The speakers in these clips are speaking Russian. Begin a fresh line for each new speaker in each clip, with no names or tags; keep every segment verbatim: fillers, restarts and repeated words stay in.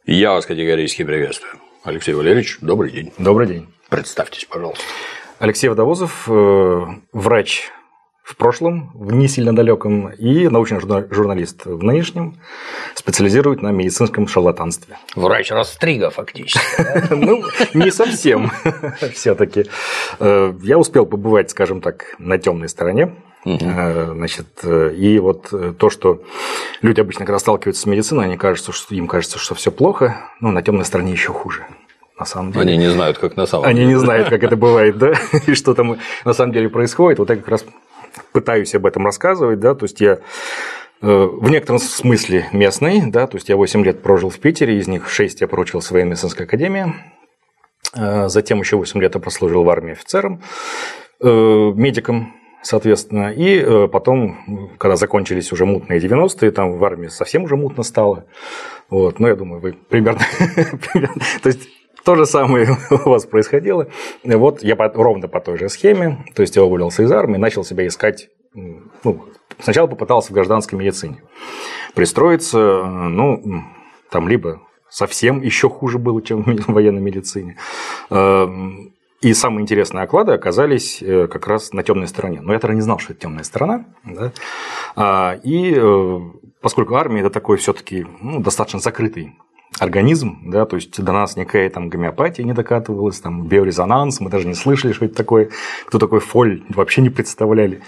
Я вас категорически приветствую. Алексей Валерьевич, добрый день.
Добрый день.
Представьтесь, пожалуйста.
Алексей Водовозов, врач в прошлом, в не сильно далеком, и научный журналист в нынешнем, специализирует на медицинском шарлатанстве.
Врач-растрига, фактически.
Ну, не совсем все-таки. Я успел побывать, скажем так, на темной стороне. Значит, и вот то, что люди обычно, когда сталкиваются с медициной, они кажется, что им кажется, что все плохо, но на темной стороне еще хуже. На самом деле.
Они не знают, как на самом
Они
деле.
Они не знают, как это бывает, да, и что там на самом деле происходит. Вот я как раз пытаюсь об этом рассказывать, да, то есть я в некотором смысле местный, да, то есть я восемь лет прожил в Питере, из них шесть я проучился в военно-медицинской академии, затем еще восемь лет я прослужил в армии офицером, медиком, соответственно, и потом, когда закончились уже мутные девяностые, там в армии совсем уже мутно стало, вот, ну, я думаю, вы примерно, то есть то же самое у вас происходило. Вот я по, ровно по той же схеме, то есть я уволился из армии, начал себя искать, ну, сначала попытался в гражданской медицине пристроиться, ну, там либо совсем еще хуже было, чем в военной медицине. И самые интересные оклады оказались как раз на темной стороне. Но я тогда не знал, что это темная сторона. Да? И поскольку армия это такой все-таки ну, достаточно закрытый организм, да, то есть до нас никакая там гомеопатия не докатывалась, там биорезонанс, мы даже не слышали, что это такое, кто такой Фоль, вообще не представляли.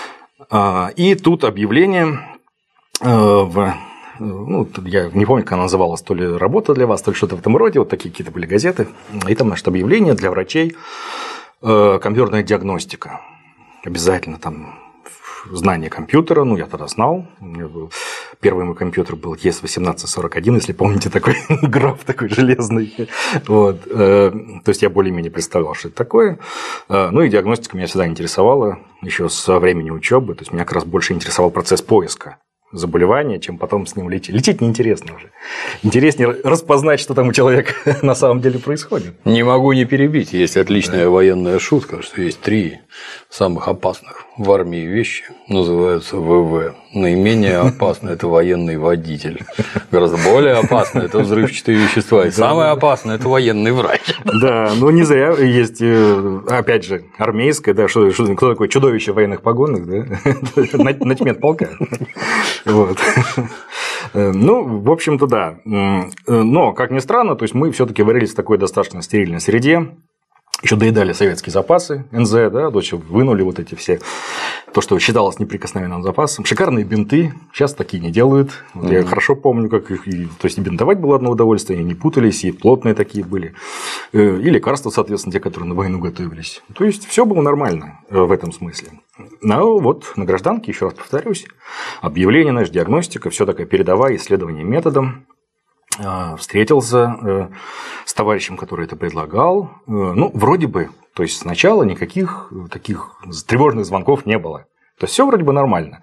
И тут объявление в... Ну, я не помню, как она называлась, то ли работа для вас, то ли что-то в этом роде, вот такие какие-то были газеты. И там, значит, объявление для врачей, компьютерная диагностика. Обязательно там знание компьютера, ну, я тогда знал. У меня был... Первый мой компьютер был и эс восемнадцать сорок один, если помните, такой граф такой железный. Вот. То есть я более-менее представлял, что это такое. Ну и диагностика меня всегда интересовала, еще со времени учебы. То есть меня как раз больше интересовал процесс поиска заболевания, чем потом с ним лечить. Лечить неинтересно уже. Интереснее распознать, что там у человека на самом деле происходит.
Не могу не перебить. Есть отличная да. военная шутка, что есть три самых опасных в армии вещи, называются ВВ. Наименее опасный – это военный водитель. Гораздо более опасно – это взрывчатые вещества. И самое опасное – это военный врач.
Да, ну не зря есть, опять же, армейское, да, что, что, кто такое чудовище в военных погонах, да? Начмет полка. Вот. Ну, в общем-то, да. Но, как ни странно, то есть мы все-таки варились в такой достаточно стерильной среде. Еще доедали советские запасы эн зэ, да, то есть вынули вот эти все, то, что считалось неприкосновенным запасом. Шикарные бинты, сейчас такие не делают. Вот mm-hmm. Я хорошо помню, как их, то есть и бинтовать было одно удовольствие, они не путались, и плотные такие были. И лекарства, соответственно, те, которые на войну готовились. То есть все было нормально в этом смысле. Но вот на гражданке, еще раз повторюсь, объявление, знаешь, диагностика, все такое передовая, исследование методом. Встретился с товарищем, который это предлагал. Ну, вроде бы, то есть сначала никаких таких тревожных звонков не было. То есть все вроде бы нормально.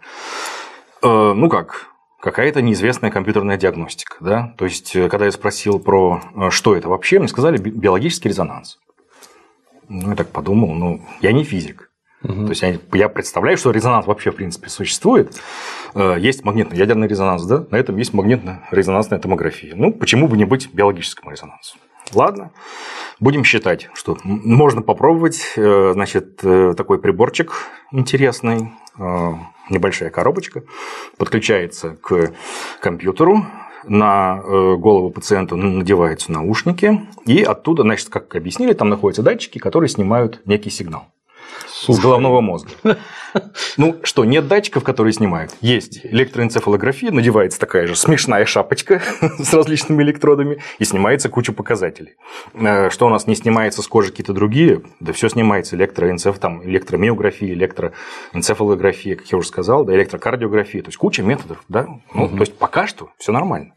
Ну как, какая-то неизвестная компьютерная диагностика. Да? То есть, когда я спросил про что это вообще, мне сказали биологический резонанс. Ну, я так подумал, ну, я не физик. Угу. То есть я, я представляю, что резонанс вообще в принципе существует. Есть магнитно-ядерный резонанс, да? На этом есть магнитно-резонансная томография. Ну, почему бы не быть биологическому резонансу? Ладно, будем считать, что можно попробовать. Значит, такой приборчик интересный, небольшая коробочка, подключается к компьютеру. На голову пациента надеваются наушники, и оттуда, значит, как объяснили, там находятся датчики, которые снимают некий сигнал. Слушай. С головного мозга. Ну что, нет датчиков, которые снимают? Есть электроэнцефалография, надевается такая же смешная шапочка с различными электродами и снимается куча показателей. Что у нас не снимается с кожи какие-то другие? Да все снимается. Электроэнцеф... там, электромиография, электроэнцефалография, как я уже сказал, да, электрокардиография. То есть куча методов. Да? Ну, угу. То есть пока что все нормально.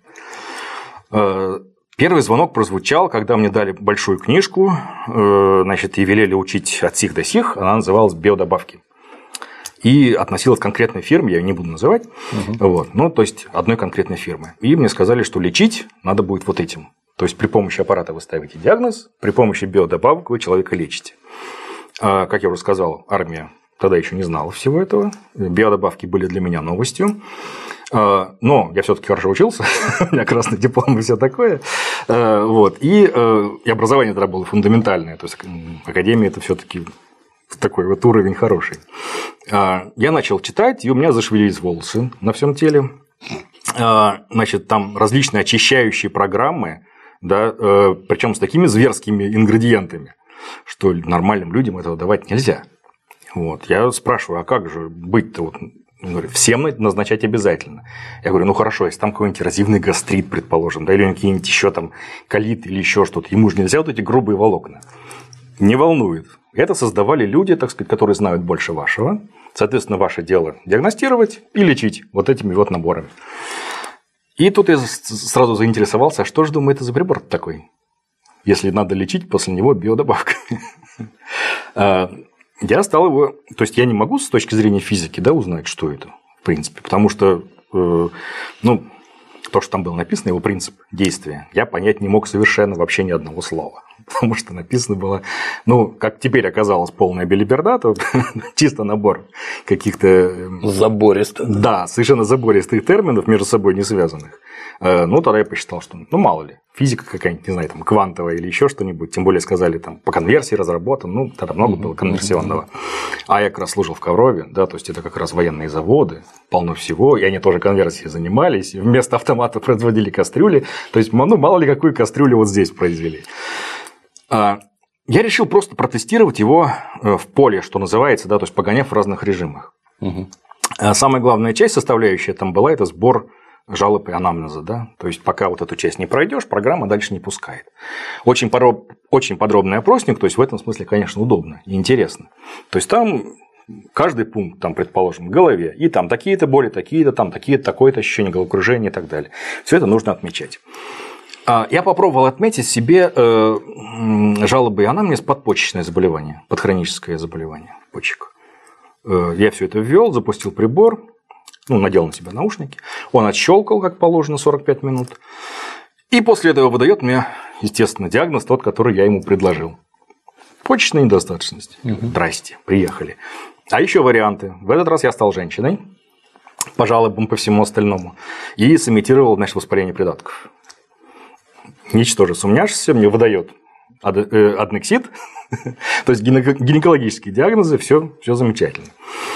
Первый звонок прозвучал, когда мне дали большую книжку, значит, и велели учить от сих до сих, она называлась «Биодобавки». И относилась к конкретной фирме, я ее не буду называть, угу. вот, ну, то есть одной конкретной фирмы. И мне сказали, что лечить надо будет вот этим. То есть при помощи аппарата вы ставите диагноз, при помощи биодобавок вы человека лечите. А, как я уже сказал, армия тогда еще не знала всего этого, биодобавки были для меня новостью. Но я все-таки хорошо учился, у меня красный диплом и все такое. Вот. И, и образование тогда было фундаментальное. То есть академия это все-таки такой вот уровень хороший. Я начал читать, и у меня зашевелились волосы на всем теле. Значит, там различные очищающие программы, да, причем с такими зверскими ингредиентами, что нормальным людям этого давать нельзя. Вот. Я спрашиваю, а как же быть-то? Вот, говорю, всем назначать обязательно. Я говорю, ну хорошо, если там какой-нибудь эрозивный гастрит, предположим, да, или какие-нибудь еще там колит или еще что-то, ему же нельзя вот эти грубые волокна. Не волнует. Это создавали люди, так сказать, которые знают больше вашего. Соответственно, ваше дело диагностировать и лечить вот этими вот наборами. И тут я сразу заинтересовался, а что же, думаю, это за прибор такой, если надо лечить после него биодобавкой. Я стал его... То есть, я не могу с точки зрения физики, да, узнать, что это, в принципе, потому что, э, ну, то, что там было написано, его принцип действия, я понять не мог совершенно вообще ни одного слова. Потому что написано было, ну, как теперь оказалось, полная белиберда, то чисто набор каких-то...
Забористых.
Да, совершенно забористых терминов, между собой не связанных. Ну, тогда я посчитал, что, ну, мало ли, физика какая-нибудь, не знаю, там, квантовая или еще что-нибудь, тем более сказали, там, по конверсии разработан, ну, тогда много было конверсионного. А я как раз служил в Коврове, да, то есть, это как раз военные заводы, полно всего, и они тоже конверсией занимались, вместо автомата производили кастрюли, то есть, ну, мало ли, какую кастрюлю вот здесь произвели. Я решил просто протестировать его в поле, что называется, да, то есть, погоняв в разных режимах. Угу. Самая главная часть, составляющая там была, это сбор жалоб и анамнеза, да, то есть пока вот эту часть не пройдешь, программа дальше не пускает. Очень, пороб... очень подробный опросник, то есть в этом смысле, конечно, удобно и интересно. То есть там каждый пункт, там, предположим, в голове, и там такие-то боли, такие-то, там такие-то, такое-то ощущение головокружения и так далее. Все это нужно отмечать. Я попробовал отметить себе жалобы и анамнез под почечное заболевание, под хроническое заболевание почек. Я все это ввел, запустил прибор. Ну, надел на себя наушники, он отщелкал, как положено, сорок пять минут, и после этого выдает мне, естественно, диагноз тот, который я ему предложил. Почечная недостаточность. Угу. Здрасте, приехали. А еще варианты. В этот раз я стал женщиной, по жалобам, по всему остальному, и сымитировал, значит, воспаление придатков. Ничтоже сумняшься, мне выдает аднексит, то есть гинекологические диагнозы, все, все замечательно.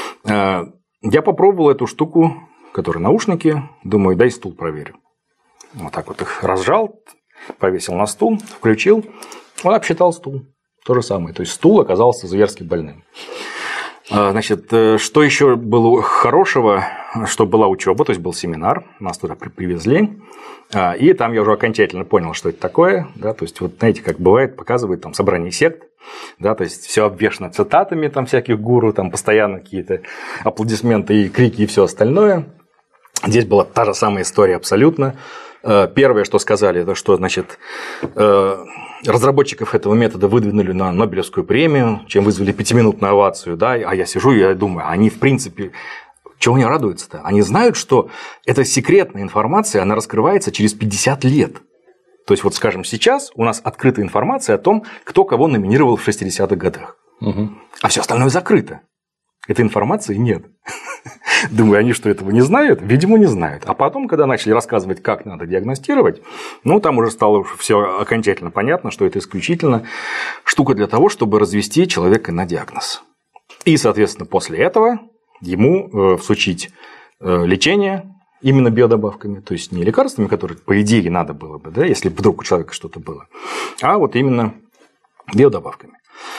Я попробовал эту штуку, которая наушники, думаю, дай стул проверю. Вот так вот их разжал, повесил на стул, включил, он обсчитал стул. То же самое. То есть стул оказался зверски больным. Значит, что еще было хорошего, что была учеба, то есть был семинар, нас туда привезли, и там я уже окончательно понял, что это такое, да, то есть вот знаете, как бывает, показывают там собрание сект, да, то есть все обвешано цитатами там всяких гуру, там постоянно какие-то аплодисменты и крики и все остальное. Здесь была та же самая история абсолютно. Первое, что сказали, это что, значит, разработчиков этого метода выдвинули на Нобелевскую премию, чем вызвали пятиминутную овацию, да, а я сижу и я думаю, они в принципе, чего они радуются-то? Они знают, что эта секретная информация, она раскрывается через пятьдесят лет. То есть, вот скажем, сейчас у нас открыта информация о том, кто кого номинировал в шестидесятых годах, угу. А все остальное закрыто. Этой информации нет. Думаю, они что, этого не знают? Видимо, не знают. А потом, когда начали рассказывать, как надо диагностировать, ну, там уже стало все окончательно понятно, что это исключительно штука для того, чтобы развести человека на диагноз. И, соответственно, после этого ему всучить лечение именно биодобавками, то есть не лекарствами, которые, по идее, надо было бы, да, если вдруг у человека что-то было, а вот именно биодобавками.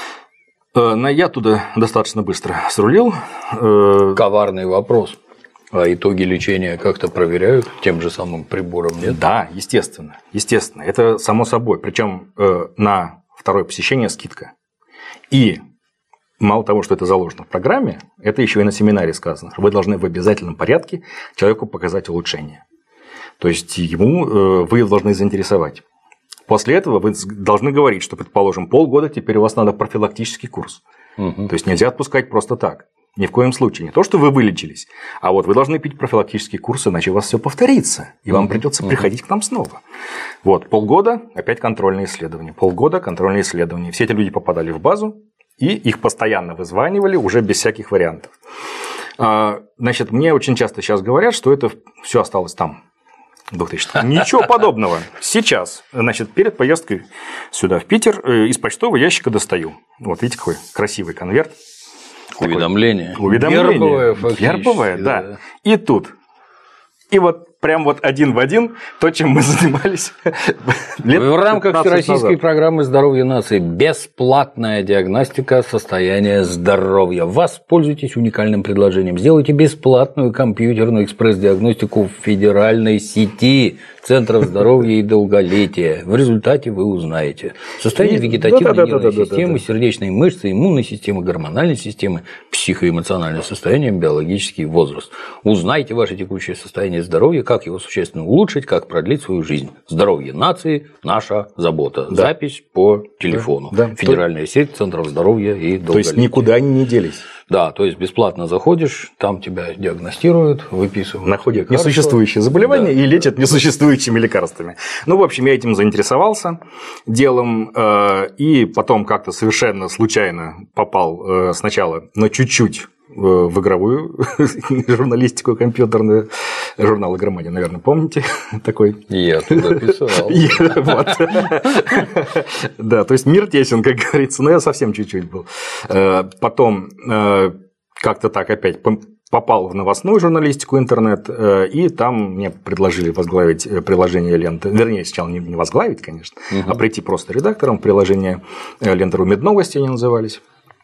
Я туда достаточно быстро срулил.
Коварный вопрос. А итоги лечения как-то проверяют тем же самым прибором, нет?
Да, естественно. Естественно. Это само собой. Причем на второе посещение скидка. И мало того, что это заложено в программе, это еще и на семинаре сказано, что вы должны в обязательном порядке человеку показать улучшение. То есть ему вы должны заинтересовать. После этого вы должны говорить, что, предположим, полгода теперь у вас надо профилактический курс. Угу. То есть нельзя отпускать просто так. Ни в коем случае. Не то, что вы вылечились, а вот вы должны пить профилактический курс, иначе у вас все повторится, и вам придется угу. приходить к нам снова. Вот, полгода опять контрольные исследования. Полгода контрольные исследования. Все эти люди попадали в базу, и их постоянно вызванивали уже без всяких вариантов. Значит, мне очень часто сейчас говорят, что это все осталось там. двухтысячном. Ничего подобного. Сейчас, значит, перед поездкой сюда, в Питер, из почтового ящика достаю. Вот, видите, какой красивый конверт.
Уведомление.
Такой, уведомление.
Вербовое, фактически.
Вербовое, да.
да.
И тут. И вот прям вот один в один то, чем мы занимались лет
в рамках Всероссийской
назад.
Программы здоровья нации бесплатная диагностика состояния здоровья. Воспользуйтесь уникальным предложением. Сделайте бесплатную компьютерную экспресс-диагностику в федеральной сети центров здоровья и долголетия. В результате вы узнаете состояние вегетативной
да, да,
нервной
да, да, да,
системы,
да.
сердечной мышцы, иммунной системы, гормональной системы, психоэмоциональное состояние, биологический возраст. Узнайте ваше текущее состояние здоровья, как его существенно улучшить, как продлить свою жизнь. Здоровье нации – наша забота. Да. Запись по телефону.
Да, да.
Федеральная то... сеть центров здоровья и долголетия.
То есть никуда они не делись.
Да, то есть бесплатно заходишь, там тебя диагностируют, выписывают.
Находят лекарства. Несуществующие заболевания, да, и лечат да, несуществующими лекарствами. Ну, в общем, я этим заинтересовался делом, и потом как-то совершенно случайно попал сначала на чуть-чуть в игровую журналистику компьютерную, журнал «Игромания», наверное, помните такой?
Я туда писал.
Да, то есть мир тесен, как говорится, но я совсем чуть-чуть был. Потом как-то так опять попал в новостную журналистику, интернет, и там мне предложили возглавить приложение ленты, вернее, сначала не возглавить, конечно, а прийти просто редактором. Приложение ленты «Медновости» они назывались.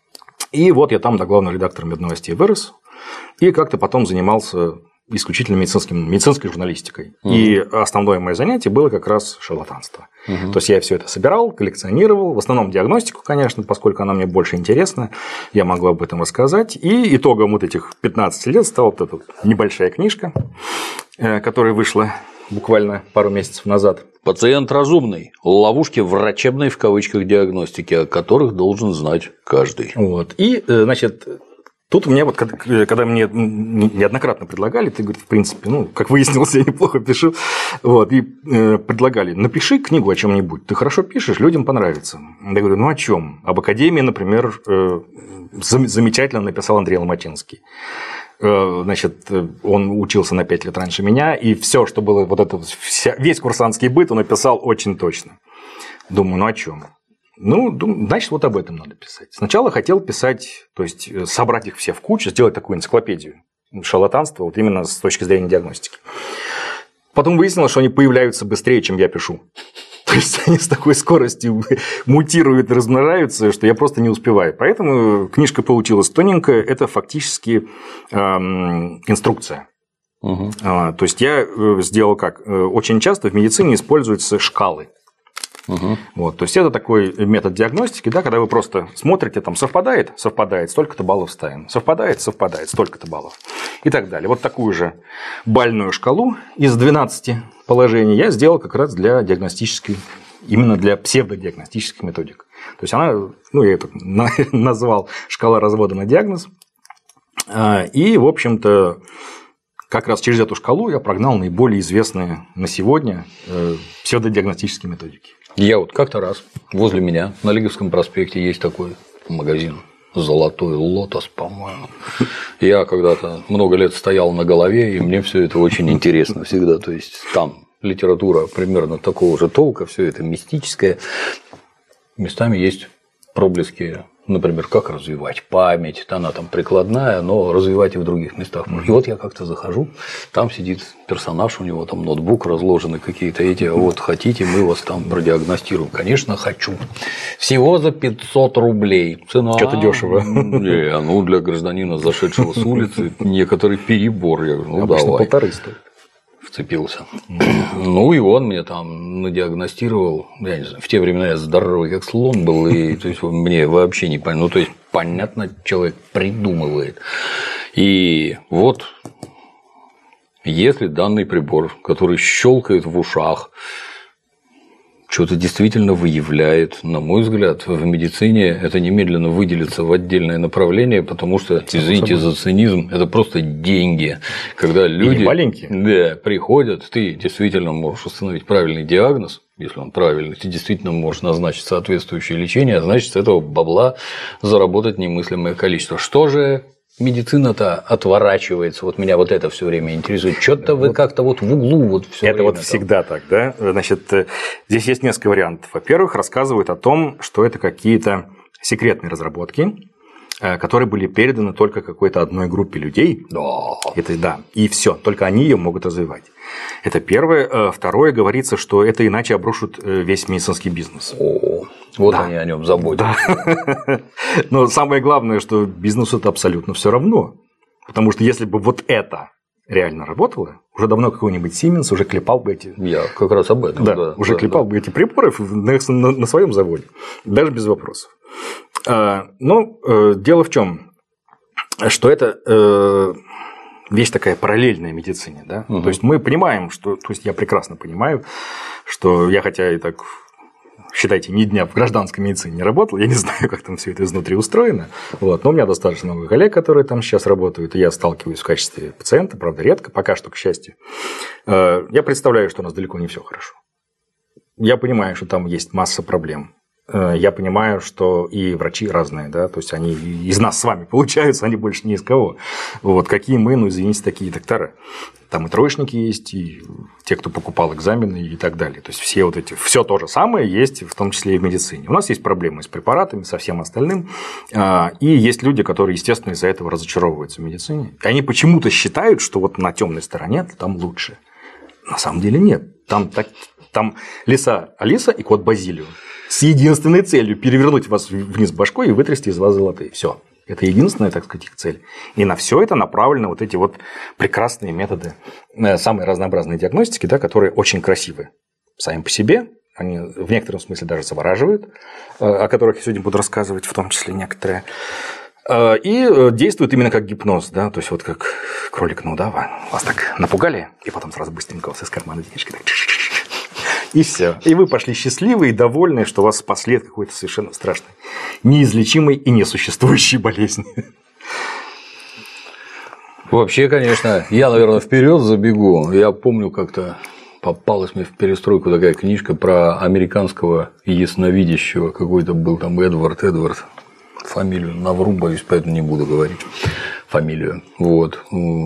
И вот я там до главного редактора «Медновостей» вырос, и как-то потом занимался исключительно медицинским, медицинской журналистикой. Угу. И основное мое занятие было как раз шарлатанство. Угу. То есть я все это собирал, коллекционировал, в основном диагностику, конечно, поскольку она мне больше интересна, я могу об этом рассказать. И итогом вот этих пятнадцати лет стала вот эта небольшая книжка, которая вышла буквально пару месяцев назад.
«Пациент разумный. Ловушки врачебной в кавычках диагностики, о которых должен знать каждый».
Вот. И, значит, тут у меня вот, когда мне неоднократно предлагали, ты говоришь, в принципе, ну, как выяснилось, я неплохо пишу, вот, и предлагали, напиши книгу о чем-нибудь, ты хорошо пишешь, людям понравится. Я говорю, ну о чем? Об академии, например, замечательно написал Андрей Ломатинский. Значит, он учился на пять лет раньше меня, и все, что было, вот это, вся, весь курсантский быт он написал очень точно. Думаю, ну о чем? Ну, думаю, значит, вот об этом надо писать. Сначала хотел писать, то есть собрать их все в кучу, сделать такую энциклопедию шарлатанства, вот именно с точки зрения диагностики. Потом выяснилось, что они появляются быстрее, чем я пишу. То есть они с такой скоростью мутируют и размножаются, что я просто не успеваю. Поэтому книжка получилась тоненькая. Это фактически эм, инструкция. Угу. А, то есть я сделал как? Очень часто в медицине используются шкалы. Угу. Вот, то есть это такой метод диагностики, да, когда вы просто смотрите, там совпадает, совпадает, столько-то баллов ставим, совпадает, совпадает, столько-то баллов и так далее. Вот такую же бальную шкалу из двенадцати положений я сделал как раз для диагностической, именно для псевдодиагностических методик. То есть она, ну я это назвал шкала развода на диагноз, и в общем-то как раз через эту шкалу я прогнал наиболее известные на сегодня псевдодиагностические методики.
Я вот как-то раз возле меня на Лиговском проспекте есть такой магазин «Золотой лотос», по-моему. Я когда-то много лет стоял на голове, и мне все это очень интересно всегда. То есть там литература примерно такого же толка, все это мистическое. Местами есть проблески. Например, как развивать память, она там прикладная, но развивать и в других местах. И вот я как-то захожу, там сидит персонаж, у него там ноутбук, разложены какие-то эти, а вот хотите, мы вас там продиагностируем. Конечно, хочу. Всего за пятьсот рублей. Цена.
Что-то дешево.
Не, ну для гражданина, зашедшего с улицы, некоторый перебор. Я говорю, ну
обычно
давай.
полторы стоит.
Вцепился. Ну, и он мне там надиагностировал, я не знаю, в те времена я здоровый как слон был, и то есть, мне вообще не понятно, ну, то есть, понятно, человек придумывает. И вот, если данный прибор, который щелкает в ушах, что-то действительно выявляет, на мой взгляд, в медицине это немедленно выделится в отдельное направление, потому что, извините за цинизм, это просто деньги. Когда люди
маленькие.
Да, приходят, ты действительно можешь установить правильный диагноз, если он правильный, ты действительно можешь назначить соответствующее лечение, а значит, с этого бабла заработать немыслимое количество. Что же медицина-то отворачивается? Вот меня вот это все время интересует. Что-то вы как-то вот в углу вот все
Это вот всегда так, да? Значит, здесь есть несколько вариантов. Во-первых, рассказывают о том, что это какие-то секретные разработки, которые были переданы только какой-то одной группе людей.
Да.
Это да. И все, только они ее могут развивать. Это первое. Второе, говорится, что это иначе обрушит весь медицинский бизнес.
О, вот
да.
они о нем заботятся.
Да. Но самое главное, что бизнесу это абсолютно все равно. Потому что если бы вот это реально работало, уже давно какой-нибудь Siemens уже клепал бы эти…
Я как раз об этом.
Да,
да
уже
да,
клепал
да.
бы эти приборы на, на, на своем заводе. Даже без вопросов. Но дело в чем, что это вещь такая параллельная медицине. Да?
Угу.
То есть мы понимаем, что… То есть я прекрасно понимаю, что я хотя и так… Считайте, ни дня в гражданской медицине не работал, я не знаю, как там все это изнутри устроено. Вот. Но у меня достаточно много коллег, которые там сейчас работают, и я сталкиваюсь в качестве пациента, правда, редко, пока что, к счастью. Я представляю, что у нас далеко не все хорошо. Я понимаю, что там есть масса проблем. Я понимаю, что и врачи разные, да, то есть они из нас с вами получаются, они больше не из кого. Вот какие мы, ну извините, такие доктора. Там и троечники есть, и те, кто покупал экзамены и так далее. То есть все вот эти, все то же самое есть, в том числе и в медицине. У нас есть проблемы с препаратами, со всем остальным. И есть люди, которые, естественно, из-за этого разочаровываются в медицине. И они почему-то считают, что вот на темной стороне там лучше. На самом деле нет. Там, так, там лиса Алиса и кот Базилио. С единственной целью перевернуть вас вниз башкой и вытрясти из вас золотые. Все. Это единственная, так сказать, их цель. И на все это направлены вот эти вот прекрасные методы самой разнообразной диагностики, да, которые очень красивы сами по себе. Они в некотором смысле даже завораживают, о которых я сегодня буду рассказывать, в том числе некоторые. И действуют именно как гипноз, да, то есть вот как кролик на удава. Вас так напугали, и потом сразу быстренько вас из кармана денежки так. И все. И вы пошли счастливые и довольные, что вас спасли от какой-то совершенно страшной, неизлечимой и несуществующей болезни.
Вообще, конечно, я, наверное, вперед забегу. Я помню, как-то попалась мне в перестройку такая книжка про американского ясновидящего. Какой-то был там Эдвард, Эдвард. Фамилию навру, боюсь, поэтому не буду говорить фамилию. Вот.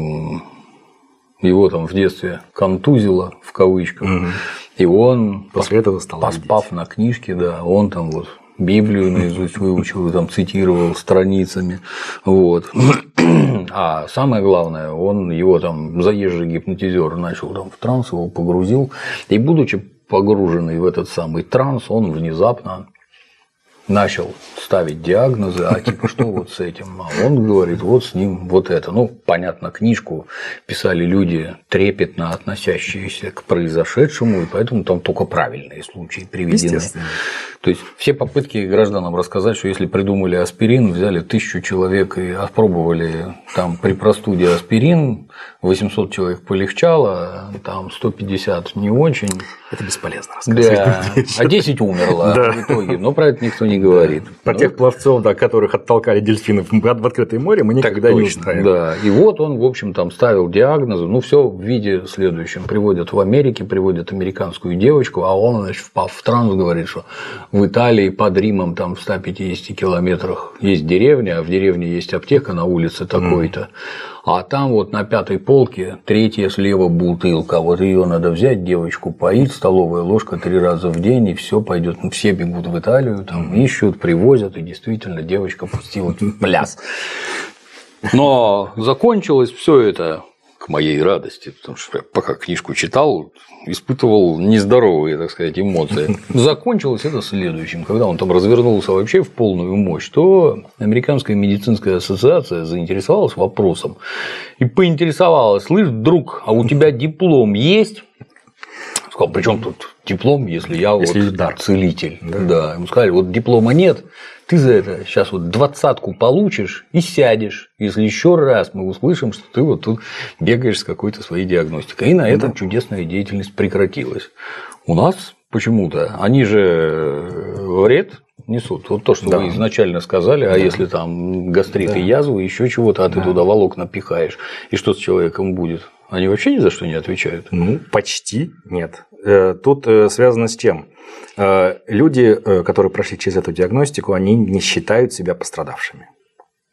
Его там в детстве контузило, в кавычках. Угу. И он,
после этого стал
поспав видеть. На книжке, да, он там вот Библию наизусть выучил и там цитировал страницами. Вот. А самое главное, он его там заезжий гипнотизер начал там в транс, его погрузил. И будучи погруженный в этот самый транс, он внезапно начал ставить диагнозы, а типа что вот с этим? А он говорит, вот с ним вот это. Ну, понятно, книжку писали люди, трепетно относящиеся к произошедшему, и поэтому там только правильные случаи приведены. То есть все попытки гражданам рассказать, что если придумали аспирин, взяли тысячу человек и опробовали там при простуде аспирин, восемьсот человек полегчало, там сто пятьдесат не очень.
Это бесполезно рассказывать.
Да. А десять умерло да. в итоге, но про это никто не говорит.
Про ну, тех пловцов, да, которых оттолкали дельфинов в открытое море, мы никогда не узнаем.
Да, и вот он, в общем, там ставил диагнозы, ну, все в виде следующем. Приводят в Америке, приводят американскую девочку, а он, значит, впав в транс, говорит, что в Италии под Римом там в ста пятидесяти километрах есть деревня, а в деревне есть аптека на улице такой-то. Mm. А там вот на пятой полке третья слева бутылка. Вот ее надо взять, девочку поить, столовая ложка три раза в день, и все пойдет. Ну, все бегут в Италию, там ищут, привозят, и действительно девочка пустила пляс. Но закончилось все это, к моей радости, потому что я пока книжку читал, испытывал нездоровые, так сказать, эмоции. Закончилось это следующим. Когда он там развернулся вообще в полную мощь, то Американская медицинская ассоциация заинтересовалась вопросом и поинтересовалась: слышь, друг, а у тебя диплом есть? Сказал, при чем тут диплом, если я если вот дар. Целитель? Да. Да. Ему сказали, вот диплома нет, ты за это сейчас вот двадцатку получишь и сядешь, если еще раз мы услышим, что ты вот тут бегаешь с какой-то своей диагностикой. И на этом да. чудесная деятельность прекратилась. У нас почему-то они же вред несут. Вот то, что да. вы изначально сказали, а да. если там гастрит да. и язвы, еще чего-то, а ты да. туда волокна пихаешь, и что с человеком будет? Они вообще ни за что не отвечают?
Ну, почти нет. Тут связано с чем? Люди, которые прошли через эту диагностику, они не считают себя пострадавшими.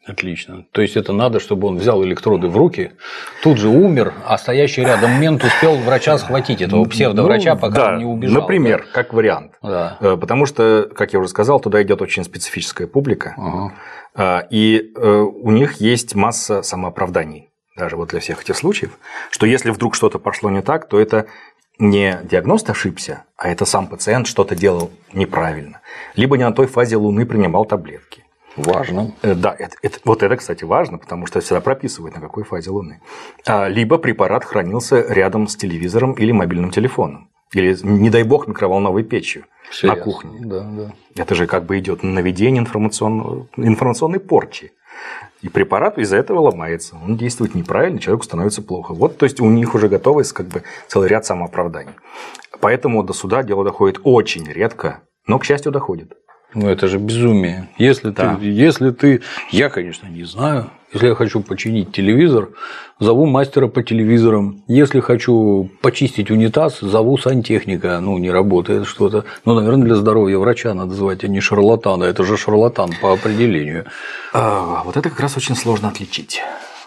Отлично. То есть это надо, чтобы он взял электроды в руки, тут же умер, а стоящий рядом мент успел врача схватить, этого псевдоврача, ну, пока
да,
он не убежал.
Например, да? Как вариант.
Да.
Потому что, как я уже сказал, туда идет очень специфическая публика, ага. И у них есть масса самооправданий, даже вот для всех этих случаев, что если вдруг что-то пошло не так, то это не диагност ошибся, а это сам пациент что-то делал неправильно, либо не на той фазе Луны принимал таблетки.
Важно.
Да, это, это, вот это, кстати, важно, потому что всегда прописывают, на какой фазе Луны. А, либо препарат хранился рядом с телевизором или мобильным телефоном. Или, не дай бог, микроволновой печью Все на ясно. Кухне. Да, да. Это же как бы идет наведение информационной порчи. И препарат из-за этого ломается. Он действует неправильно, человеку становится плохо. Вот, то есть, у них уже готовый как бы целый ряд самооправданий. Поэтому до суда дело доходит очень редко, но, к счастью, доходит.
Ну, это же безумие. Если, да. ты, если ты... Я, конечно, не знаю. Если я хочу починить телевизор, зову мастера по телевизорам. Если хочу почистить унитаз, зову сантехника. Ну, не работает что-то. Ну, наверное, для здоровья врача надо звать, а не шарлатана. Это же шарлатан по определению.
А, вот это как раз очень сложно отличить.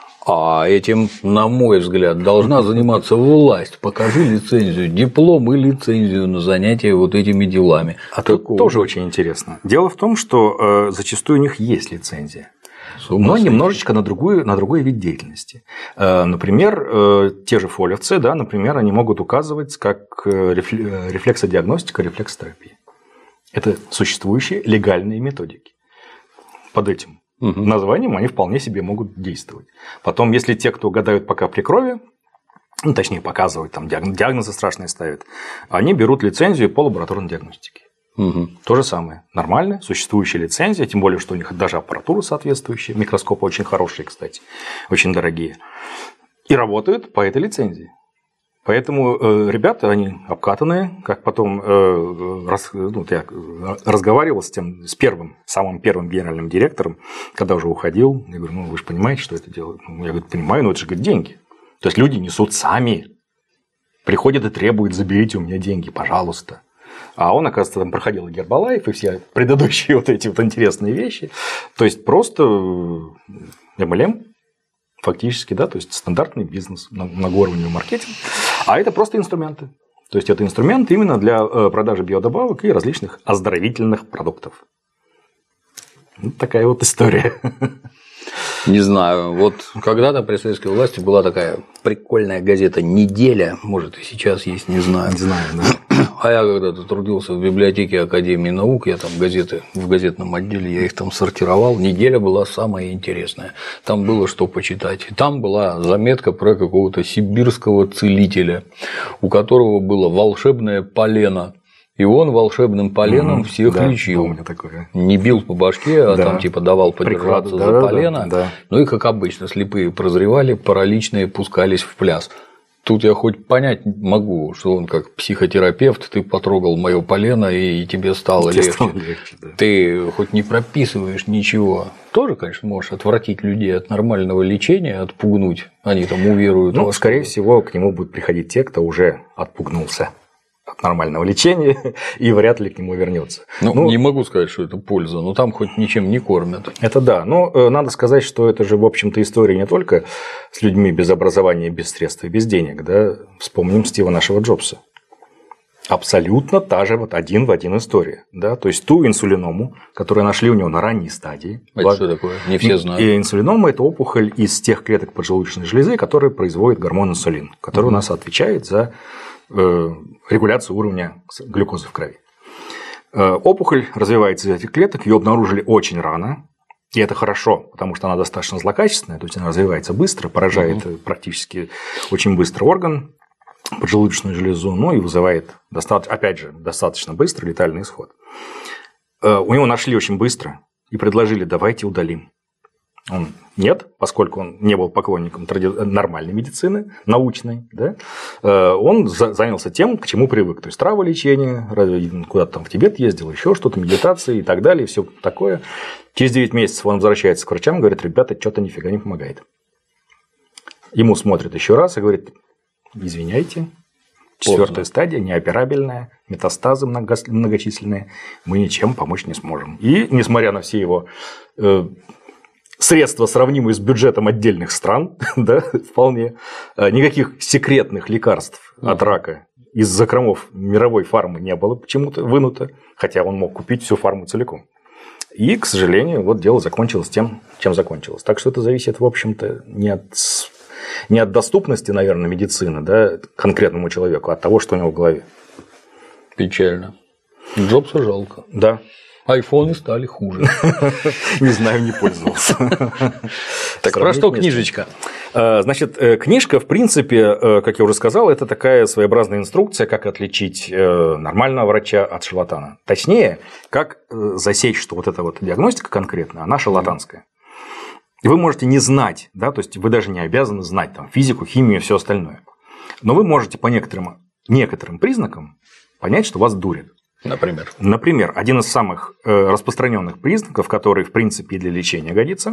А этим, на мой взгляд, должна заниматься власть. Покажи лицензию, диплом и лицензию на занятия вот этими делами.
А тут тоже очень интересно. Дело в том, что э, зачастую у них есть лицензия, но немножечко на, другую, на другой вид деятельности. Э, например, э, те же фолевцы, да, например, они могут указывать как рефлексодиагностика, рефлексотерапия. Это существующие легальные методики. Под этим Угу. названием они вполне себе могут действовать. Потом, если те, кто гадают пока при крови, ну, точнее, показывают, там диагнозы страшные ставят, они берут лицензию по лабораторной диагностике. Угу. То же самое. Нормально, существующая лицензия, тем более, что у них даже аппаратура соответствующая, микроскопы очень хорошие, кстати, очень дорогие, и работают по этой лицензии. Поэтому э, ребята, они обкатанные, как потом э, раз, ну, я разговаривал с тем, с первым, самым первым генеральным директором, когда уже уходил, я говорю, ну вы же понимаете, что это делают? Я говорю, понимаю, но это же, говорит, деньги. То есть люди несут сами, приходят и требуют, заберите у меня деньги, пожалуйста. А он, оказывается, там проходил и Гербалайф, и все предыдущие вот эти вот интересные вещи. То есть просто эм эл эм. Фактически, да, то есть стандартный бизнес, многоуровневый маркетинг, а это просто инструменты. То есть это инструменты именно для продажи биодобавок и различных оздоровительных продуктов. Вот такая вот история.
Не знаю, вот когда-то при советской власти была такая прикольная газета «Неделя», может и сейчас есть, не знаю.
Не знаю, да.
А я когда-то трудился в библиотеке Академии наук, я там газеты в газетном отделе, я их там сортировал. «Неделя» была самая интересная. Там было что почитать. И там была заметка про какого-то сибирского целителя, у которого было волшебное полено. И он волшебным поленом mm-hmm. всех да, лечил. Не бил по башке, а да. там типа давал подержаться Прикладу, за да, полено. Да, да. Ну и как обычно, слепые прозревали, параличные пускались в пляс. Тут я хоть понять могу, что он как психотерапевт, ты потрогал мое полено, и тебе стало тебе легче. Стало легче да. Ты хоть не прописываешь ничего. Тоже, конечно, можешь отвратить людей от нормального лечения, отпугнуть. Они там уверуют.
Ну, скорее всего, к нему будут приходить те, кто уже отпугнулся от нормального лечения и вряд ли к нему вернется.
Ну, ну, не могу сказать, что это польза, но там хоть ничем не кормят.
Это да, но надо сказать, что это же, в общем-то, история не только с людьми без образования, без средств и без денег. Да? Вспомним Стива нашего Джобса. Абсолютно та же вот один в один история. Да? То есть ту инсулиному, которую нашли у него на ранней стадии.
Это Влад... что такое? Не все знают.
И инсулинома – это опухоль из тех клеток поджелудочной железы, которые производят гормон инсулин, который mm-hmm. у нас отвечает за регуляцию уровня глюкозы в крови. Опухоль развивается из этих клеток, ее обнаружили очень рано, и это хорошо, потому что она достаточно злокачественная, то есть она развивается быстро, поражает угу. практически очень быстро орган, поджелудочную железу, ну и вызывает, достаточно, опять же, достаточно быстро летальный исход. У него нашли очень быстро и предложили, давайте удалим. Он нет, поскольку он не был поклонником нормальной медицины, научной, да, он занялся тем, к чему привык. То есть траволечение, куда-то там в Тибет ездил, еще что-то, медитации и так далее, все такое. Через девять месяцев он возвращается к врачам и говорит, ребята, что-то нифига не помогает. Ему смотрят еще раз и говорит, извиняйте, четвертая стадия, неоперабельная, метастазы многочисленные, мы ничем помочь не сможем. И несмотря на все его средства, сравнимые с бюджетом отдельных стран, да, вполне. Никаких секретных лекарств mm. от рака из закромов мировой фармы не было почему-то вынуто, хотя он мог купить всю фарму целиком. И, к сожалению, вот дело закончилось тем, чем закончилось. Так что это зависит, в общем-то, не от, не от доступности, наверное, медицины, да, конкретному человеку, а от того, что у него в голове.
Печально. Джобса жалко.
Да.
Айфоны стали хуже.
Не знаю, не пользовался.
Так, про что книжечка?
Значит, книжка, в принципе, как я уже сказал, это такая своеобразная инструкция, как отличить нормального врача от шарлатана. Точнее, как засечь, что вот эта вот диагностика конкретная, она шарлатанская. И вы можете не знать, да, то есть вы даже не обязаны знать там, физику, химию и все остальное. Но вы можете по некоторым, некоторым признакам понять, что вас дурят.
Например?
Например, один из самых распространенных признаков, который, в принципе, и для лечения годится,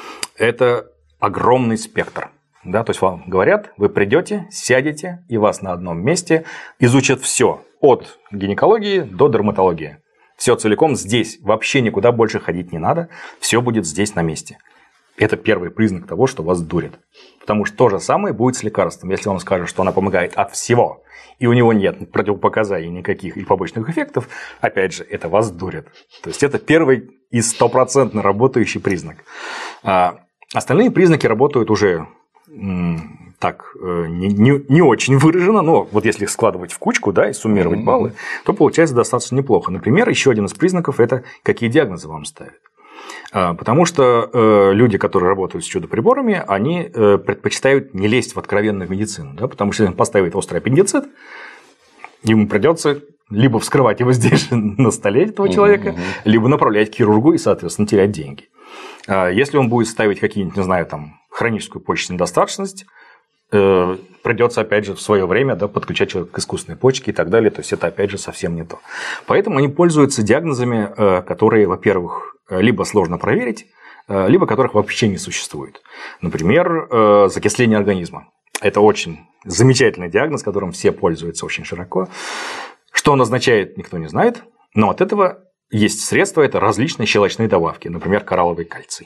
это огромный спектр. Да, то есть вам говорят, вы придете, сядете, и вас на одном месте изучат все от гинекологии до дерматологии. Все целиком здесь, вообще никуда больше ходить не надо, все будет здесь на месте. Это первый признак того, что вас дурят. Потому что то же самое будет с лекарством. Если он скажет, что она помогает от всего, и у него нет противопоказаний никаких и побочных эффектов, опять же, это вас дурят. То есть это первый и стопроцентно работающий признак. А остальные признаки работают уже м, так не, не, не очень выраженно, но вот если их складывать в кучку, да, и суммировать mm-hmm. баллы, то получается достаточно неплохо. Например, еще один из признаков – это какие диагнозы вам ставят. Потому что э, люди, которые работают с чудо-приборами, они э, предпочитают не лезть в откровенную медицину. Да? Потому что если он поставит острый аппендицит, ему придется либо вскрывать его здесь же на столе этого человека, угу. либо направлять к хирургу и, соответственно, терять деньги. Если он будет ставить какие-нибудь, не знаю, там, хроническую почечную недостаточность, э, придется, опять же, в свое время да, подключать человека к искусственной почке и так далее. То есть это, опять же, совсем не то. Поэтому они пользуются диагнозами, э, которые, во-первых, либо сложно проверить, либо которых вообще не существует. Например, закисление организма. Это очень замечательный диагноз, которым все пользуются очень широко. Что он означает, никто не знает, но от этого есть средства, это различные щелочные добавки, например, коралловый кальций.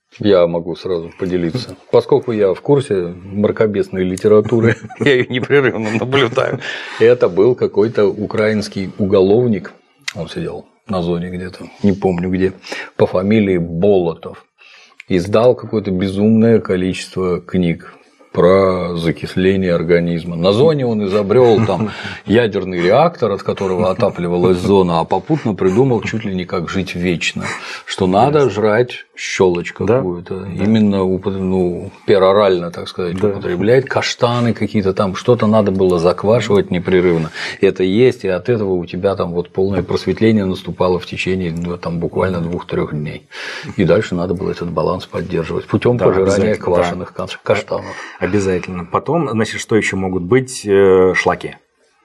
Я могу сразу поделиться. Поскольку я в курсе мракобесной литературы, я ее непрерывно наблюдаю. Это был какой-то украинский уголовник, он сидел на зоне где-то, не помню где, по фамилии Болотов, издал какое-то безумное количество книг про закисление организма. На зоне он изобрел там ядерный реактор, от которого отапливалась зона, а попутно придумал чуть ли не как жить вечно, что надо жрать щелочь какую-то, да? Именно ну, перорально, так сказать, да. употреблять каштаны какие-то там, что-то надо было заквашивать непрерывно. Это есть, и от этого у тебя там вот полное просветление наступало в течение ну, там, буквально двух-трех дней. И дальше надо было этот баланс поддерживать путем да, пожирания квашеных да. каштанов.
Обязательно. Потом, значит, что еще могут быть шлаки?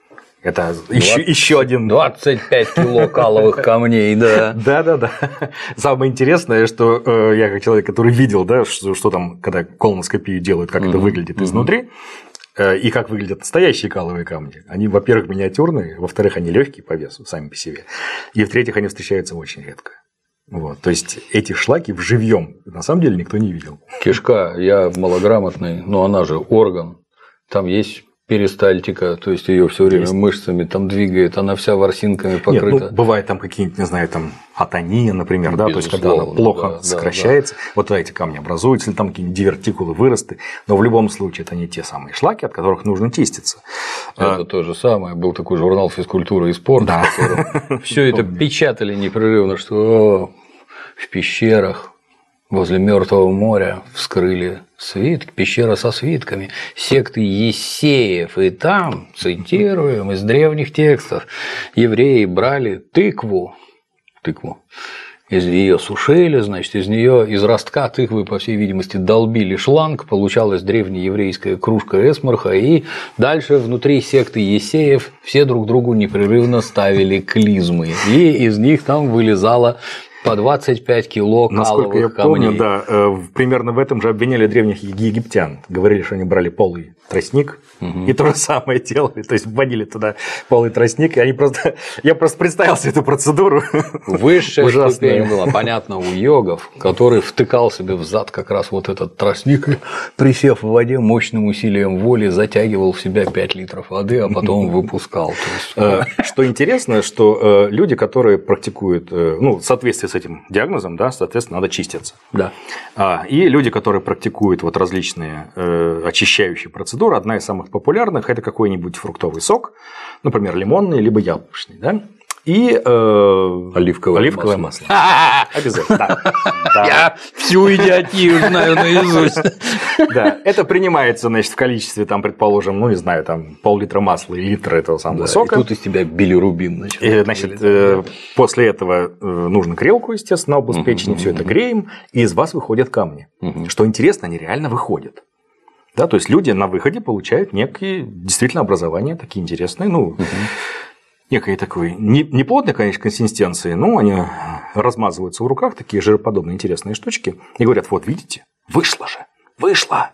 Это еще, еще один...
двадцать пять кило каловых камней, да.
Да-да-да. Самое интересное, что э, я как человек, который видел, да, что, что там, когда колоноскопию делают, как mm-hmm. это выглядит mm-hmm. изнутри, э, и как выглядят настоящие каловые камни. Они, во-первых, миниатюрные, во-вторых, они легкие по весу сами по себе, и в-третьих, они встречаются очень редко. Вот, то есть эти шлаки вживьем на самом деле никто не видел.
Кишка, я малограмотный, но она же орган, там есть перистальтика, то есть ее все время есть. Мышцами там двигает, она вся ворсинками покрыта.
Нет, ну, бывает там какие-нибудь, не знаю, там атония, например, да, то есть когда она плохо да, сокращается, да, да. вот эти камни образуются, или там какие-нибудь дивертикулы, выросты, но в любом случае это не те самые шлаки, от которых нужно чиститься.
Это а... то же самое, был такой журнал «Физкультура и спорт», да. в котором все это печатали непрерывно, что в пещерах возле Мертвого моря вскрыли свитки, пещера со свитками, секты Есеев, и там, цитируем из древних текстов, евреи брали тыкву, тыкву, из ее сушили, значит, из нее из ростка тыквы, по всей видимости, долбили шланг, получалась древнееврейская кружка эсмарха, и дальше внутри секты Есеев все друг другу непрерывно ставили клизмы, и из них там вылезала по двадцать пять кило
Насколько я
каловых камней.
помню, да, примерно в этом же обвиняли древних египтян. Говорили, что они брали полый тростник угу. и то же самое делали. То есть вводили туда полый тростник, и они просто. Я просто представил себе эту процедуру.
Высшая ступень была, понятно, у йогов, который втыкал себе в зад как раз вот этот тростник, и, присев в воде, мощным усилием воли затягивал в себя пять литров воды, а потом выпускал.
Что интересно, что люди, которые практикуют, ну, в соответствии с этим диагнозом, да, соответственно, надо чиститься.
Да.
И люди, которые практикуют вот различные очищающие процедуры, одна из самых популярных – это какой-нибудь фруктовый сок, например, лимонный либо яблочный, да? И э,
оливковое,
оливковое масло. масло. Обязательно. Да. Да.
Я всю идиотию знаю наизусть.
Да, это принимается, значит, в количестве, там, предположим, ну, не знаю, там, пол-литра масла и литра этого самого
да,
сока.
И тут из тебя билирубин начинает.
Значит, э, после этого нужно грелку, естественно, область uh-huh, печени, uh-huh, все это греем, и из вас выходят камни. Uh-huh. Что интересно, они реально выходят. Да, то есть люди на выходе получают некие действительно образования, такие интересные, ну, uh-huh. некой такой, не, не плотной, конечно, консистенции, но они размазываются в руках, такие жироподобные интересные штучки, и говорят, вот видите, вышло же, вышло.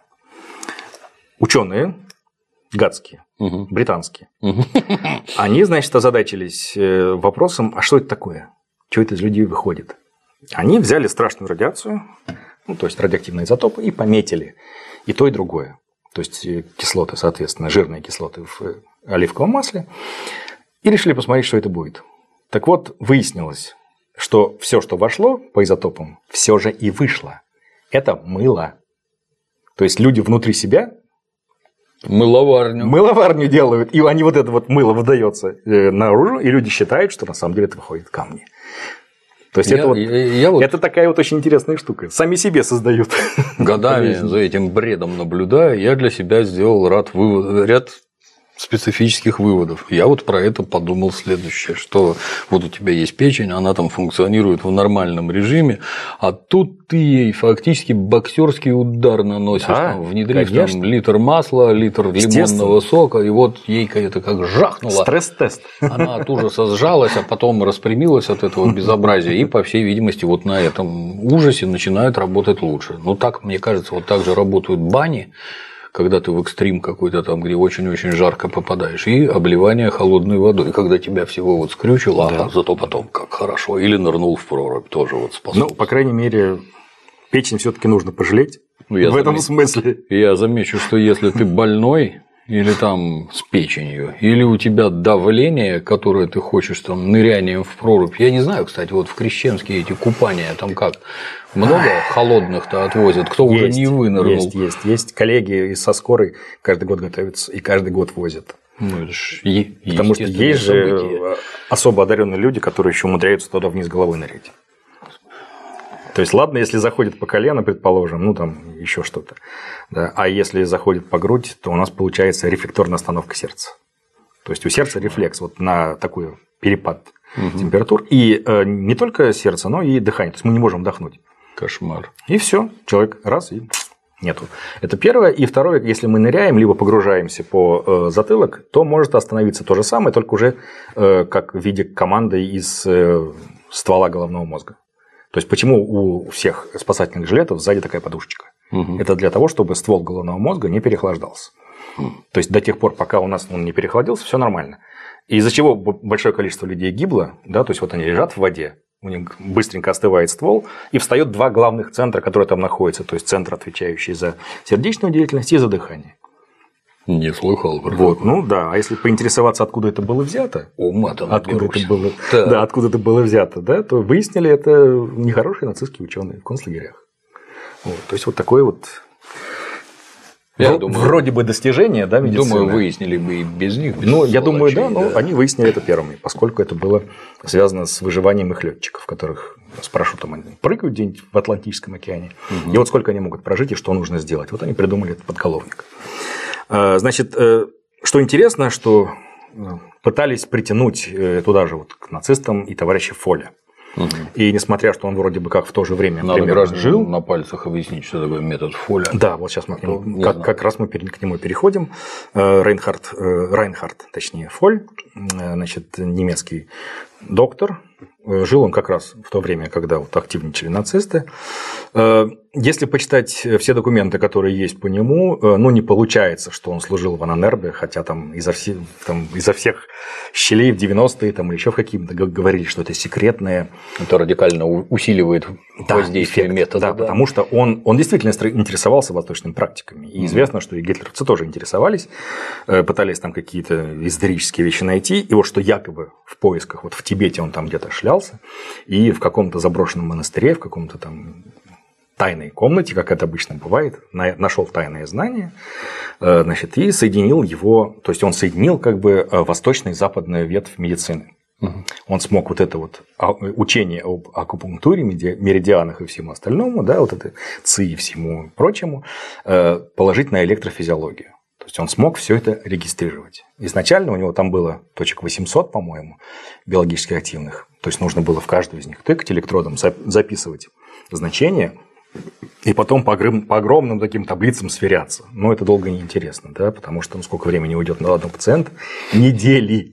Ученые гадские, угу. британские, угу. они, значит, озадачились вопросом, а что это такое, что это из людей выходит. Они взяли страшную радиацию, ну, то есть радиоактивные изотопы, и пометили и то, и другое. То есть кислоты, соответственно, жирные кислоты в оливковом масле. И решили посмотреть, что это будет. Так вот, выяснилось, что все, что вошло по изотопам, все же и вышло. Это мыло. То есть люди внутри себя
мыловарню.
Мыловарню делают, и они вот это вот мыло выдается наружу, и люди считают, что на самом деле это выходит камни. То есть я, это, вот, я, я вот это такая вот очень интересная штука. Сами себе создают.
Годами за этим бредом наблюдая, я для себя сделал ряд выводов, ряд специфических выводов. Я вот про это подумал следующее, что вот у тебя есть печень, она там функционирует в нормальном режиме, а тут ты ей фактически боксерский удар наносишь, да, там, внедрив там, литр масла, литр лимонного сока, и вот ей это как жахнуло.
Стресс-тест.
Она от ужаса сжалась, а потом распрямилась от этого безобразия, и, по всей видимости, вот на этом ужасе начинает работать лучше. Ну, так, мне кажется, вот так же работают бани, когда ты в экстрим какой-то там, где очень-очень жарко попадаешь, и обливание холодной водой, когда тебя всего вот скрючило, да. а зато потом как хорошо, или нырнул в прорубь, тоже вот способен.
Ну, по крайней мере, печень все-таки нужно пожалеть, ну, я в этом замечу, смысле.
Я замечу, что если ты больной, или там с печенью, или у тебя давление, которое ты хочешь там нырянием в прорубь. Я не знаю, кстати, вот в крещенские эти купания там как много холодных-то отвозят, кто есть, уже не вынырнул.
Есть, есть, есть коллеги со скорой каждый год готовятся и каждый год возят.
Ну, это ж е-
Потому что есть же события. Особо одаренные люди, которые еще умудряются туда вниз головой нырять. То есть, ладно, если заходит по колено, предположим, ну там еще что-то. Да, а если заходит по грудь, то у нас получается рефлекторная остановка сердца. То есть у сердца рефлекс вот на такой перепад угу. температур. И э, не только сердце, но и дыхание. То есть мы не можем вдохнуть.
Кошмар.
И все, человек раз и нету. Это первое. И второе, если мы ныряем, либо погружаемся по э, затылок, то может остановиться то же самое, только уже э, как в виде команды из э, ствола головного мозга. То есть, почему у всех спасательных жилетов сзади такая подушечка? Угу. Это для того, чтобы ствол головного мозга не переохлаждался. Угу. То есть, до тех пор, пока у нас он не переохладился, все нормально. Из-за чего большое количество людей гибло, да, то есть, вот они лежат в воде, у них быстренько остывает ствол, и встает два главных центра, которые там находятся. То есть, центр, отвечающий за сердечную деятельность и за дыхание.
Не слыхал про
вот, ну да, а если поинтересоваться, откуда это было взято,
ума-то
откуда это было, да. Да, откуда это было взято, да, то выяснили, это нехорошие нацистские ученые в концлагерях. Вот, то есть вот такое вот я в, думаю, вроде бы достижение, да, медицины.
Думаю, выяснили бы и без них. Без
ну, я думаю, да, но да. Они выяснили это первыми, поскольку это было связано с выживанием их летчиков, которых с парашютом они прыгают где-нибудь в Атлантическом океане. Угу. И вот сколько они могут прожить и что нужно сделать. Вот они придумали этот подголовник. Значит, что интересно, что пытались притянуть туда же вот к нацистам и товарища Фоля. Угу. И несмотря, что он вроде бы как в то же время
Надо примерно жил, на пальцах объяснить, что такое метод Фоля.
Да, вот сейчас мы к нему, как, как раз мы к нему переходим. Рейнхард, Райнхард, точнее Фоль, значит, немецкий доктор, Жил он как раз в то время, когда вот активничали нацисты. Если почитать все документы, которые есть по нему, ну, не получается, что он служил в Анненербе, хотя там изо, все, там изо всех щелей в девяностые там, или еще в какие-то говорили, что это секретное.
Это радикально усиливает да, воздействие эффект, метода.
Да, да, потому что он, он действительно интересовался восточными практиками. И известно, что и гитлеровцы тоже интересовались, пытались там какие-то исторические вещи найти. И вот что якобы в поисках, вот в Тибете он там где-то шлялся, и в каком-то заброшенном монастыре, в каком-то там тайной комнате, как это обычно бывает, нашел тайное знание, значит, и соединил его, то есть он соединил как бы восточную и западную ветвь медицины. Угу. Он смог вот это вот учение об акупунктуре, меридианах и всему остальному, да, вот это ЦИ и всему прочему, положить на электрофизиологию. То есть он смог все это регистрировать. Изначально у него там было точек восемьсот, по-моему, биологически активных. То есть нужно было в каждую из них тыкать электродом, записывать значения, и потом по огромным таким таблицам сверяться. Но это долго не интересно, да, потому что ну, сколько времени уйдет на одного пациента? Недели.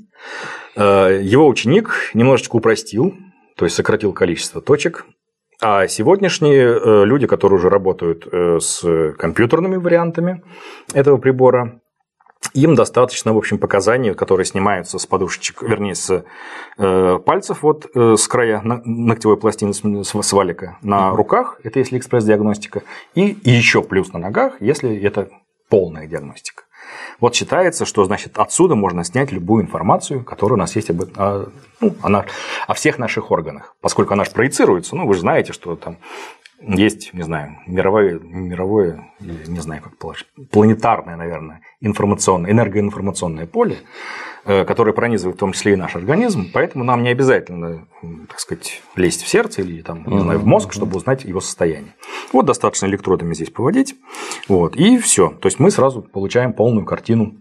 Его ученик немножечко упростил, то есть сократил количество точек. А сегодняшние люди, которые уже работают с компьютерными вариантами этого прибора, им достаточно, в общем, показаний, которые снимаются с подушечек, вернее, с э, пальцев, вот э, с края ногтевой пластины с, с валика на mm-hmm. руках, это если экспресс-диагностика, и, и еще плюс на ногах, если это полная диагностика. Вот считается, что, значит, отсюда можно снять любую информацию, которая у нас есть об, о, ну, о, о всех наших органах, поскольку она же проецируется, ну, вы же знаете, что там есть, не знаю, мировое, мировое, не знаю, как положить, планетарное, наверное, информационное, энергоинформационное поле, которое пронизывает в том числе и наш организм, поэтому нам не обязательно, так сказать, лезть в сердце или там, не знаю, в мозг, чтобы узнать его состояние. Вот достаточно электродами здесь поводить, вот, и все. То есть мы сразу получаем полную картину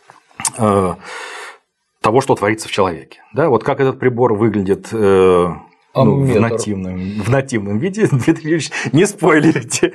э, того, что творится в человеке. Да, вот как этот прибор выглядит. Э, Ну, в, нативном, в нативном виде, Дмитрий Юрьевич, не спойлерите,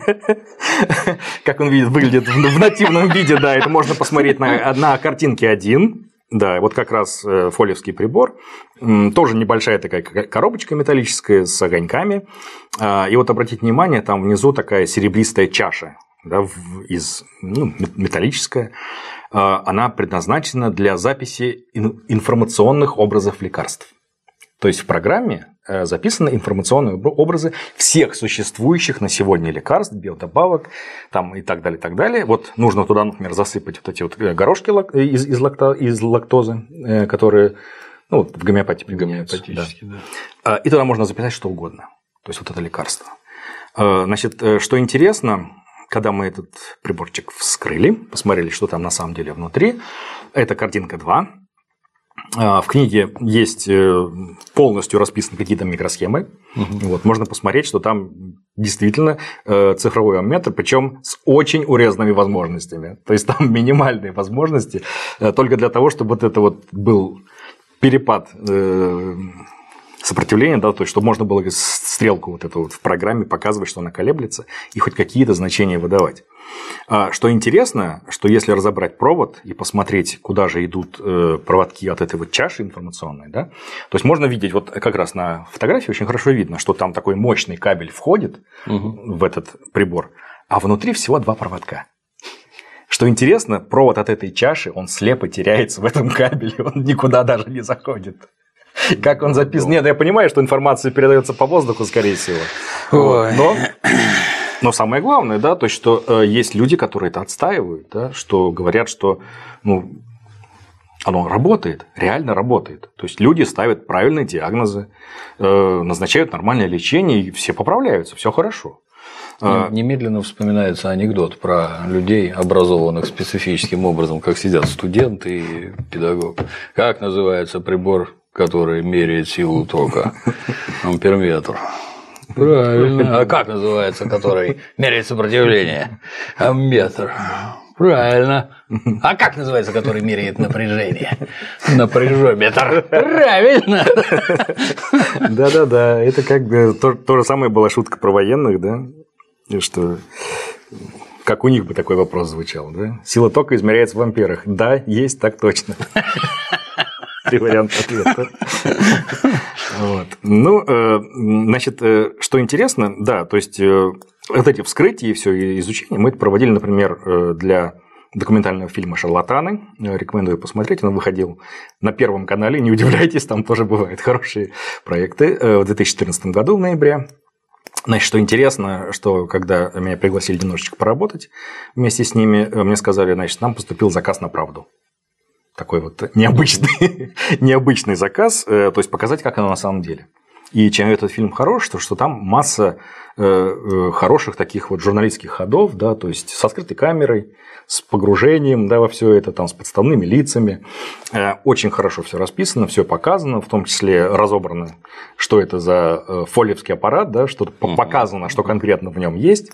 как он выглядит в нативном виде, да, это можно посмотреть на, на картинке один, да, вот как раз фолиевский прибор, тоже небольшая такая коробочка металлическая с огоньками, и вот обратите внимание, там внизу такая серебристая чаша, да, из, ну, металлическая, она предназначена для записи информационных образов лекарств. То есть в программе записаны информационные образы всех существующих на сегодня лекарств, биодобавок там, и так далее, и так далее. Вот нужно туда, например, засыпать вот эти вот горошки из, из, лакто, из лактозы, которые ну, вот в гомеопатии применяются. Да. Да. И туда можно записать что угодно. То есть вот это лекарство. Значит, что интересно, когда мы этот приборчик вскрыли, посмотрели, что там на самом деле внутри, это картинка два. В книге есть полностью расписаны какие-то микросхемы. Угу. Вот, можно посмотреть, что там действительно цифровой амметр, причем с очень урезанными возможностями. То есть там минимальные возможности только для того, чтобы вот это вот был перепад сопротивления, да, то есть чтобы можно было стрелку вот эту вот в программе показывать, что она колеблется, и хоть какие-то значения выдавать. Что интересно, что если разобрать провод и посмотреть, куда же идут проводки от этой вот чаши информационной, да, то есть можно видеть, вот как раз на фотографии очень хорошо видно, что там такой мощный кабель входит угу. в этот прибор, а внутри всего два проводка. Что интересно, провод от этой чаши, он слепо теряется в этом кабеле, он никуда даже не заходит. Как он записан? Нет, я понимаю, что информация передается по воздуху, скорее всего. Вот. Но, но самое главное, да, то есть, что э, есть люди, которые это отстаивают, да, что говорят, что ну, оно работает, реально работает. То есть люди ставят правильные диагнозы, э, назначают нормальное лечение, и все поправляются, все хорошо.
Немедленно вспоминается анекдот про людей, образованных специфическим образом, как сидят студенты и педагог. Как называется прибор, который меряет силу тока? Амперметр. Правильно. А как называется, который меряет сопротивление? Амметр. Правильно. А как называется, который меряет напряжение? Напряжометр. Правильно.
Да-да-да. Это как бы то, то же самое была шутка про военных, да? Что как у них бы такой вопрос звучал, да? Сила тока измеряется в амперах. Да, есть, так точно. Три варианта ответа. Вот. Ну, значит, что интересно, да, то есть вот эти вскрытия и все изучение мы это проводили, например, для документального фильма «Шарлатаны». Рекомендую посмотреть, он выходил на Первом канале, не удивляйтесь, там тоже бывают хорошие проекты. В две тысячи четырнадцатом году, в ноябре. Значит, что интересно, что когда меня пригласили немножечко поработать вместе с ними, мне сказали, значит, нам поступил заказ на правду. Такой вот необычный, необычный заказ, то есть показать, как оно на самом деле. И чем этот фильм хорош, то что там масса хороших таких вот журналистских ходов, да, то есть с открытой камерой, с погружением, да, во все это, там, с подставными лицами. Очень хорошо все расписано, все показано, в том числе разобрано, что это за фолиевский аппарат, да, что показано, что конкретно в нем есть.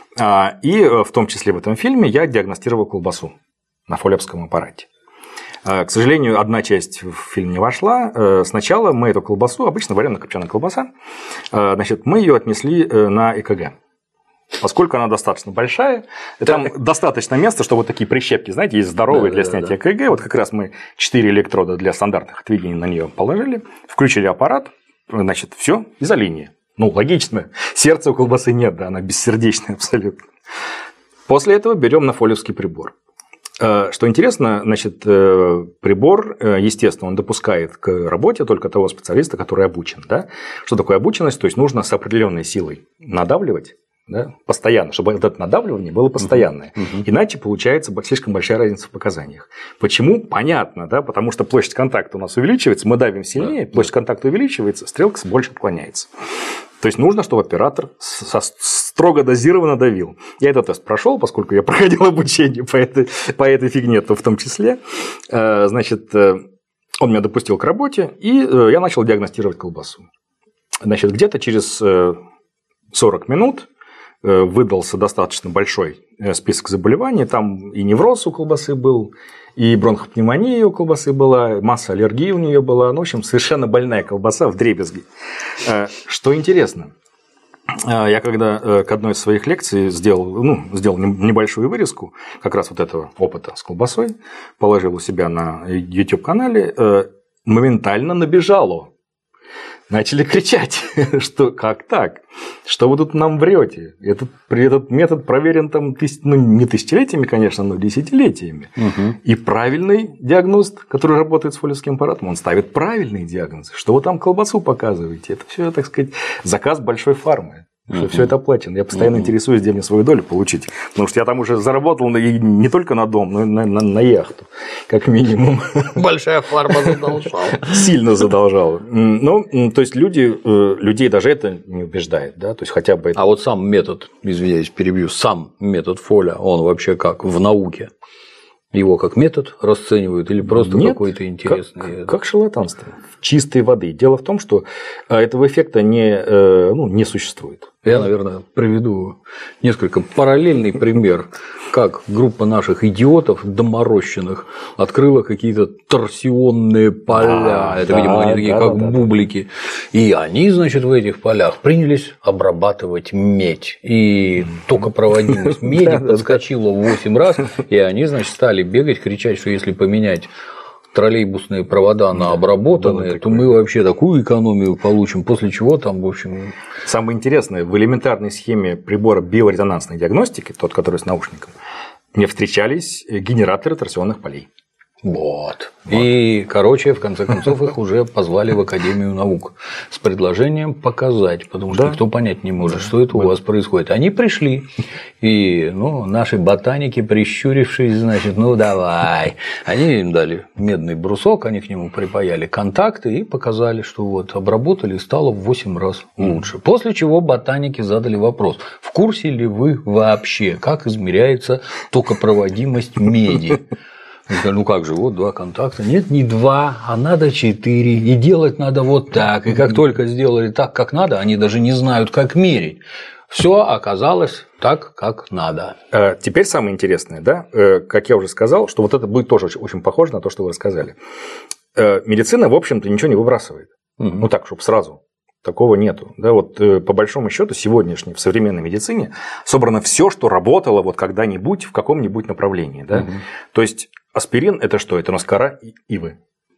И в том числе в этом фильме я диагностировал колбасу на фолиевском аппарате. К сожалению, одна часть в фильм не вошла. Сначала мы эту колбасу, обычно варено-копченая колбаса, значит, мы ее отнесли на ЭКГ. Поскольку она достаточно большая, там достаточно места, чтобы вот такие прищепки, знаете, есть здоровые да, для да, снятия да. ЭКГ. Вот как раз мы четыре электрода для стандартных отведений на нее положили, включили аппарат, значит, все, изолиния. Ну, логично. Сердца у колбасы нет, да, она бессердечная абсолютно. После этого берем на фолиевский прибор. Что интересно, значит, прибор, естественно, он допускает к работе только того специалиста, который обучен. Да? Что такое обученность? То есть нужно с определенной силой надавливать. Да, постоянно, чтобы это надавливание было постоянное. Uh-huh. Uh-huh. Иначе получается слишком большая разница в показаниях. Почему? Понятно, да, потому что площадь контакта у нас увеличивается, мы давим сильнее, uh-huh. площадь контакта увеличивается, стрелка больше отклоняется. То есть нужно, чтобы оператор строго дозированно давил. Я этот тест прошел, поскольку я проходил обучение по этой, по этой фигне, то в том числе. Значит, он меня допустил к работе, и я начал диагностировать колбасу. Значит, где-то через сорок минут выдался достаточно большой список заболеваний. Там и невроз у колбасы был, и бронхопневмония у колбасы была, масса аллергий у нее была. Ну, в общем, совершенно больная колбаса вдребезги. Что интересно, я когда к одной из своих лекций сделал, ну, сделал небольшую вырезку как раз вот этого опыта с колбасой, положил у себя на YouTube-канале, моментально набежало. Начали кричать, что как так, что вы тут нам врете. Этот, этот метод проверен там, ну, не тысячелетиями, конечно, но десятилетиями. Угу. И правильный диагност, который работает с фолиевским аппаратом, он ставит правильный диагноз. Что вы там колбасу показываете? Это все, так сказать, заказ большой фармы. Что uh-huh. все это оплачено. Я постоянно uh-huh. интересуюсь, где мне свою долю получить. Потому что я там уже заработал не только на дом, но и на, на, на яхту, как минимум.
Большая фарма задолжала.
Сильно задолжала. Ну, то есть люди, людей даже это не убеждает. Да? То есть хотя бы это...
А вот сам метод, извиняюсь, перебью, сам метод Фоля, он вообще как в науке? Его как метод расценивают или просто Нет, какой-то интересный?
Как, как шарлатанство. Чистой воды. Дело в том, что этого эффекта не, ну, не существует.
Я, наверное, приведу несколько параллельный пример, как группа наших идиотов доморощенных открыла какие-то торсионные поля. Да, это, да, видимо, они такие, да, как да, бублики. Да. И они, значит, в этих полях принялись обрабатывать медь. И токопроводимость меди подскочила в восемь раз, и они, значит, стали бегать, кричать, что если поменять троллейбусные провода на обработанные, да, то мы вообще такую экономию получим, после чего там, в общем…
Самое интересное, в элементарной схеме прибора биорезонансной диагностики, тот, который с наушником, мне встречались генераторы торсионных полей.
Вот. вот. И, короче, в конце концов, их уже позвали в Академию наук с предложением показать, потому что да. никто понять не может, да. что это у вас происходит. Они пришли, и ну, наши ботаники, прищурившись, значит, ну давай. Они им дали медный брусок, они к нему припаяли контакты и показали, что вот обработали, стало в восемь раз лучше. После чего ботаники задали вопрос: в курсе ли вы вообще, как измеряется токопроводимость меди? Ну как же, вот два контакта. Нет, не два, а надо четыре. И делать надо вот так. И как только сделали так, как надо, они даже не знают, как мерить. Все оказалось так, как надо.
Теперь самое интересное, да, как я уже сказал, что вот это будет тоже очень похоже на то, что вы рассказали. Медицина, в общем-то, ничего не выбрасывает. Угу. Ну так, чтобы сразу. Такого нету. Да, вот, по большому счету, сегодняшней в современной медицине собрано все, что работало вот когда-нибудь в каком-нибудь направлении. Да? Угу. То есть аспирин – это что? Это у нас кора ивы.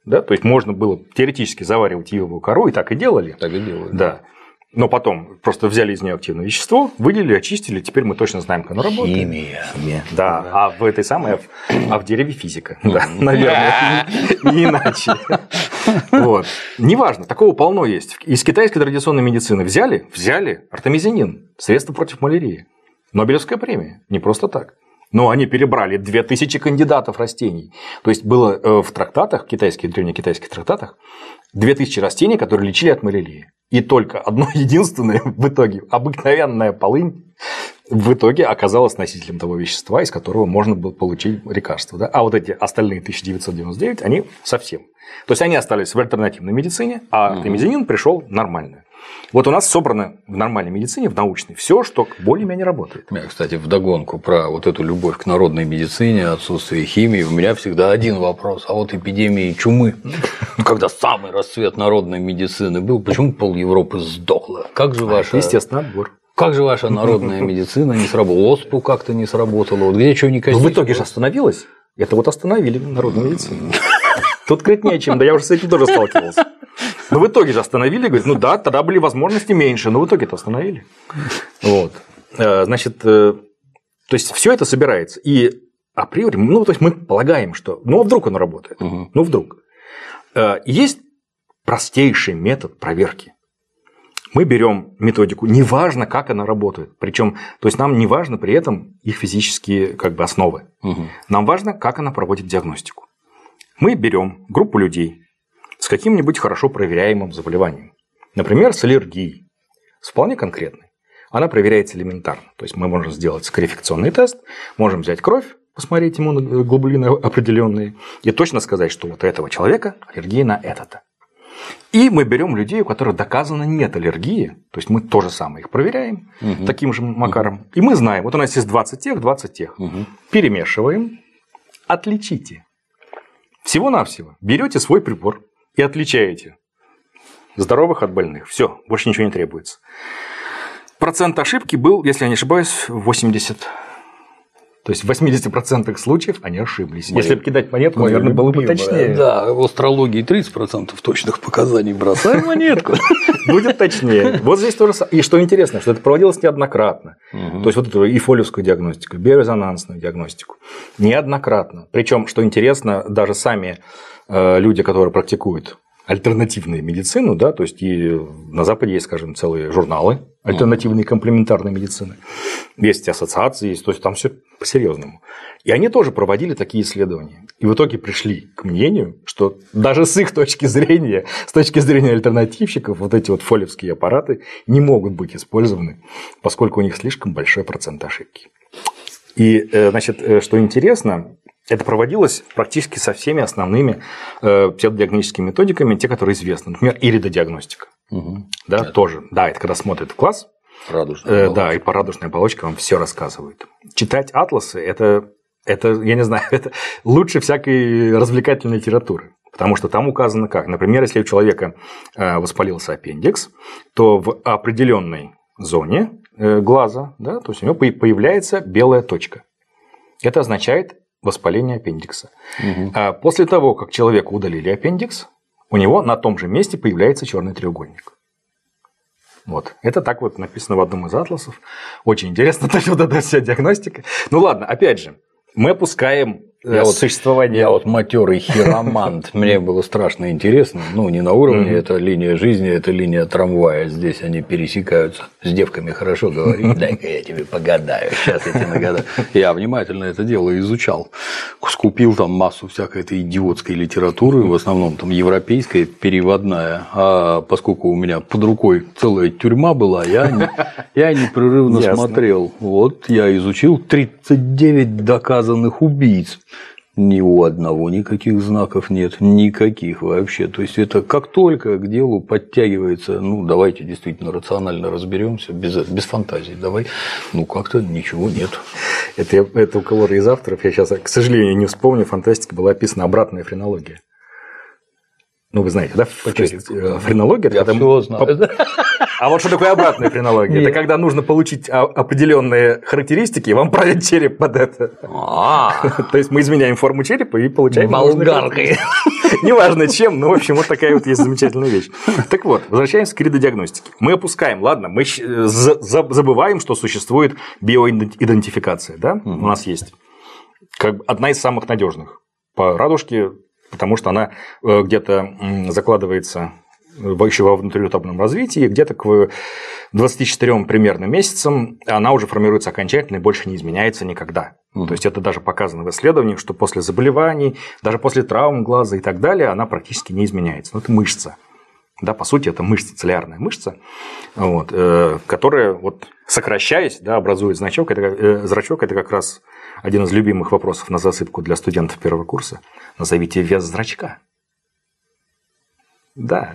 Да? То есть можно было теоретически заваривать ивовую кору, и так и делали.
Так и делали.
Да. Но потом просто взяли из нее активное вещество, выделили, очистили, теперь мы точно знаем, как оно работает.
Химия.
Да, а в этой самой, а в дереве физика. Да, наверное, не иначе. Вот. Неважно, такого полно есть. Из китайской традиционной медицины взяли, взяли артемизинин, средство против малярии. Нобелевская премия, не просто так. Но они перебрали две тысячи кандидатов растений. То есть было в трактатах, китайских, древнекитайских трактатах, две тысячи растений, которые лечили от малярии. И только одно единственное в итоге, обыкновенная полынь, в итоге оказалась носителем того вещества, из которого можно было получить лекарство. Да? А вот эти остальные тысяча девятьсот девяносто девять, они совсем. То есть они остались в альтернативной медицине, а артемизинин пришел нормально. Вот у нас собрано в нормальной медицине, в научной, все, что более-менее работает.
У меня, кстати, вдогонку про вот эту любовь к народной медицине, отсутствие химии, у меня всегда один вопрос. А вот эпидемии чумы, когда самый расцвет народной медицины был, почему пол Европы сдохло? Как же ваша...
Естественно, отбор.
Как же ваша народная медицина не сработала? ОСПУ как-то не сработала. Вот где что не косить?
В итоге же остановилась. Это вот остановили народную медицину. Тут говорить нечем, да я уже с этим тоже сталкивался. Но в итоге же остановили, говорит, ну да, тогда были возможности меньше, но в итоге-то остановили. Вот. Значит, то есть все это собирается. И априори, ну, то есть мы полагаем, что ну, а вдруг оно работает. Угу. Ну, вдруг. Есть простейший метод проверки. Мы берем методику, неважно, как она работает. Причем, то есть нам не важно при этом их физические как бы, основы. Угу. Нам важно, как она проводит диагностику. Мы берем группу людей с каким-нибудь хорошо проверяемым заболеванием. Например, с аллергией. С вполне конкретной. Она проверяется элементарно. То есть мы можем сделать скоррефекционный тест, можем взять кровь, посмотреть иммуноглобулины определенные, и точно сказать, что вот у этого человека аллергия на это-то. И мы берем людей, у которых доказано нет аллергии, то есть мы то же самое их проверяем угу. таким же макаром, угу. и мы знаем, вот у нас есть двадцать тех, двадцать тех. Угу. Перемешиваем, отличите. Всего-навсего берете свой прибор и отличаете здоровых от больных. Все, больше ничего не требуется. Процент ошибки был, если я не ошибаюсь, восемьдесят. То есть в восьмидесяти процентах случаев они ошиблись. Мои, Если бы кидать монетку, наверное, было бы точнее.
Да, в астрологии тридцать процентов точных показаний. Бросаем монетку.
Будет точнее. Вот здесь тоже. И что интересно, что это проводилось неоднократно. То есть вот эту и фолиевскую диагностику, биорезонансную диагностику. Неоднократно. Причем, что интересно, даже сами люди, которые практикуют альтернативную медицину, да, то есть и на Западе есть, скажем, целые журналы альтернативной комплементарной медицины, есть ассоциации, есть, то есть там все по-серьезному. И они тоже проводили такие исследования. И в итоге пришли к мнению, что даже с их точки зрения, с точки зрения альтернативщиков, вот эти вот фолиевские аппараты не могут быть использованы, поскольку у них слишком большой процент ошибки. И, значит, что интересно, это проводилось практически со всеми основными э, псевдодиагностическими методиками, те, которые известны. Например, иридодиагностика. Угу. Да, это... тоже. Да, это когда смотрят в класс.
Радужная
э, да, и по радужной оболочке вам все рассказывают. Читать атласы это, это, я не знаю, это лучше всякой развлекательной литературы. Потому что там указано как. Например, если у человека воспалился аппендикс, то в определенной зоне глаза, да, то есть у него появляется белая точка. Это означает воспаление аппендикса. Угу. А после того, как человеку удалили аппендикс, у него на том же месте появляется черный треугольник. Вот. Это так вот написано в одном из атласов. Очень интересно, то, что вот эта вся диагностика. Ну ладно, опять же, мы опускаем
я
существование.
Вот, я вот матерый хиромант. Мне было страшно интересно. Ну, не на уровне, это линия жизни, это линия трамвая. Здесь они пересекаются. С девками хорошо говорить. Дай-ка я тебе погадаю. Сейчас я тебе нагадаю. Я внимательно это дело изучал. Скупил там массу всякой этой идиотской литературы, в основном там европейская, переводная. А поскольку у меня под рукой целая тюрьма была, я, не, я непрерывно Ясно. смотрел. Вот я изучил тридцать девять доказанных убийц. Ни у одного никаких знаков нет, никаких вообще. То есть это как только к делу подтягивается, ну давайте действительно рационально разберемся, без, без фантазий, давай, ну как-то ничего нет.
Это, это у кого-то из авторов, я сейчас, к сожалению, не вспомню, в фантастике была описана обратная френология. Ну, вы знаете, да,
по черепу.
Френология.
Я все знаю.
А вот что такое обратная френология? Это когда нужно получить определенные характеристики, и вам правят череп под это. То есть мы изменяем форму черепа и получаем...
Болгаркой.
Неважно чем, но, в общем, вот такая вот есть замечательная вещь. Так вот, возвращаемся к редодиагностике. Мы опускаем, ладно, мы забываем, что существует биоидентификация, да? У нас есть как одна из самых надежных по радужке, потому что она где-то закладывается еще во внутриутробном развитии, где-то к двадцати четырём примерно месяцам она уже формируется окончательно и больше не изменяется никогда. Mm-hmm. То есть это даже показано в исследованиях, что после заболеваний, даже после травм глаза и так далее, она практически не изменяется. Но это мышца. Да, по сути, это мышца, целлярная мышца, вот, э, которая, вот, сокращаясь, да, образует значок, это, э, зрачок. Это как раз один из любимых вопросов на засыпку для студентов первого курса. Назовите вес зрачка. Да,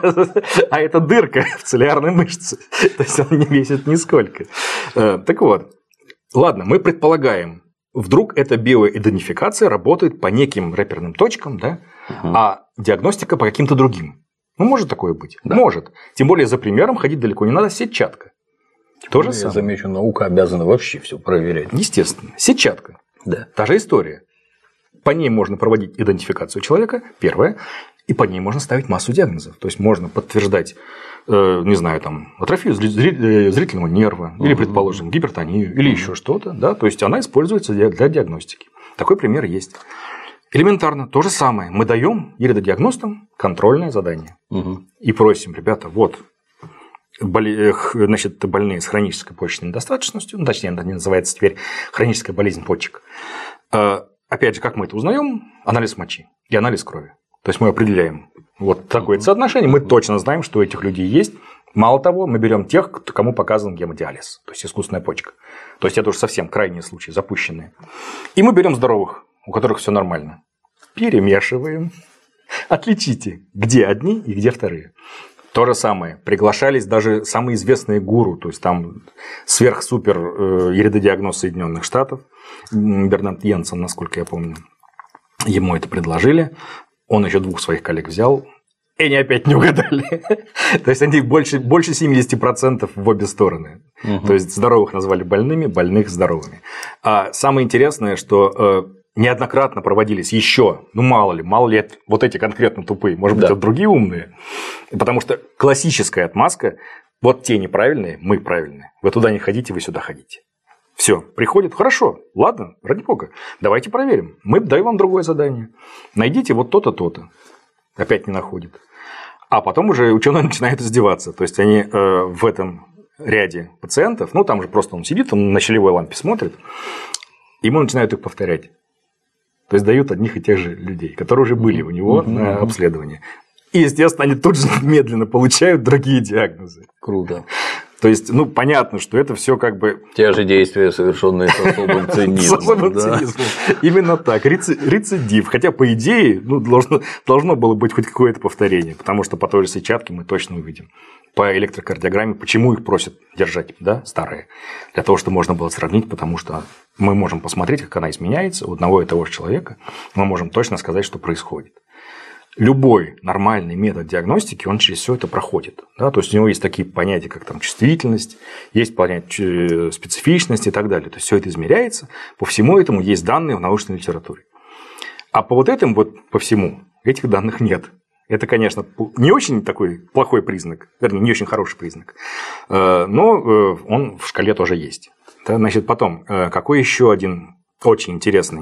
а это дырка в целлярной мышце, то есть он не весит нисколько. Так вот, ладно, мы предполагаем, вдруг эта биоидентификация работает по неким реперным точкам, да, угу. а диагностика по каким-то другим. Ну, может такое быть? Да. Может. Тем более за примером ходить далеко не надо, сетчатка. То же самое.
Я замечу, наука обязана вообще все проверять.
Естественно. Сетчатка. Да. Та же история. По ней можно проводить идентификацию человека, первое. И по ней можно ставить массу диагнозов. То есть можно подтверждать, э, не знаю, там, атрофию зрительного нерва, uh-huh. или, предположим, гипертонию, или uh-huh. еще что-то. Да? То есть она используется для, для диагностики. Такой пример есть. Элементарно то же самое. Мы даем иридодиагностам контрольное задание. Uh-huh. И просим, ребята, вот, боли, значит, больные с хронической почечной недостаточностью, ну, точнее, это называется теперь хроническая болезнь почек. Э, опять же, как мы это узнаем? Анализ мочи и анализ крови. То есть мы определяем вот такое соотношение, мы точно знаем, что у этих людей есть. Мало того, мы берем тех, кому показан гемодиализ, то есть искусственная почка. То есть это уже совсем крайние случаи, запущенные. И мы берем здоровых, у которых все нормально. Перемешиваем. Отличите, где одни и где вторые. То же самое. Приглашались даже самые известные гуру, то есть там сверх-супер иридодиагноз Соединенных Штатов, Бернард Йенсен, насколько я помню. Ему это предложили. Он еще двух своих коллег взял, и они опять не угадали. То есть они больше, больше семидесяти процентов в обе стороны. Угу. То есть здоровых назвали больными, больных здоровыми. А самое интересное, что неоднократно проводились еще, ну мало ли, мало ли вот эти конкретно тупые, может быть, да. это другие умные. Потому что классическая отмазка, вот те неправильные, мы правильные. Вы туда не ходите, вы сюда ходите. Все, приходит, хорошо, ладно, ради бога, давайте проверим. Мы даем вам другое задание. Найдите вот то-то, то-то. Опять не находит. А потом уже ученые начинают издеваться. То есть они э, в этом ряде пациентов, ну там же просто он сидит, он на щелевой лампе смотрит, ему начинают их повторять. То есть дают одних и тех же людей, которые уже были у него mm-hmm. на обследовании. И, естественно, они тут же медленно получают другие диагнозы.
Круто.
То есть, ну, понятно, что это все как бы…
Те же действия, совершенные с особым цинизмом. С особым
цинизмом. Именно так. Рецидив. Хотя, по идее, ну, должно, должно было быть хоть какое-то повторение, потому что по той же сетчатке мы точно увидим. По электрокардиограмме, почему их просят держать, да, старые? Для того, чтобы можно было сравнить, потому что мы можем посмотреть, как она изменяется у одного и того же человека, мы можем точно сказать, что происходит. Любой нормальный метод диагностики, он через все это проходит. Да? То есть у него есть такие понятия, как там чувствительность, есть понятие специфичность и так далее. То есть все это измеряется, по всему этому есть данные в научной литературе. А по вот этому, вот по всему, этих данных нет. Это, конечно, не очень такой плохой признак, вернее, не очень хороший признак, но он в шкале тоже есть. Значит, потом, какой еще один очень интересный,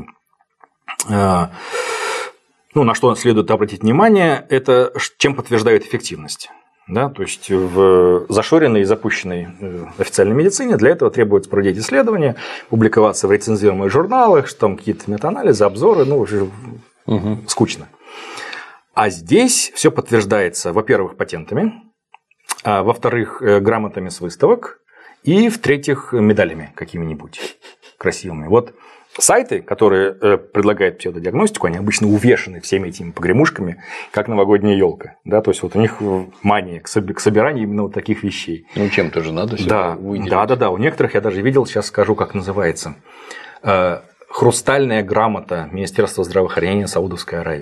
ну, на что следует обратить внимание, это чем подтверждают эффективность. Да? То есть в зашоренной и запущенной официальной медицине для этого требуется проводить исследования, публиковаться в рецензируемых журналах, там какие-то метаанализы, обзоры, ну, уже угу. скучно. А здесь все подтверждается, во-первых, патентами, а во-вторых, грамотами с выставок, и в-третьих, медалями какими-нибудь красивыми. Вот сайты, которые предлагают псевдодиагностику, они обычно увешаны всеми этими погремушками, как новогодняя елка. Да, то есть вот у них мания к собиранию именно вот таких вещей.
Ну, чем-то же надо все
да,
выделить.
Да, да, да. У некоторых я даже видел, сейчас скажу, как называется. Хрустальная грамота Министерства здравоохранения Саудовской Аравии.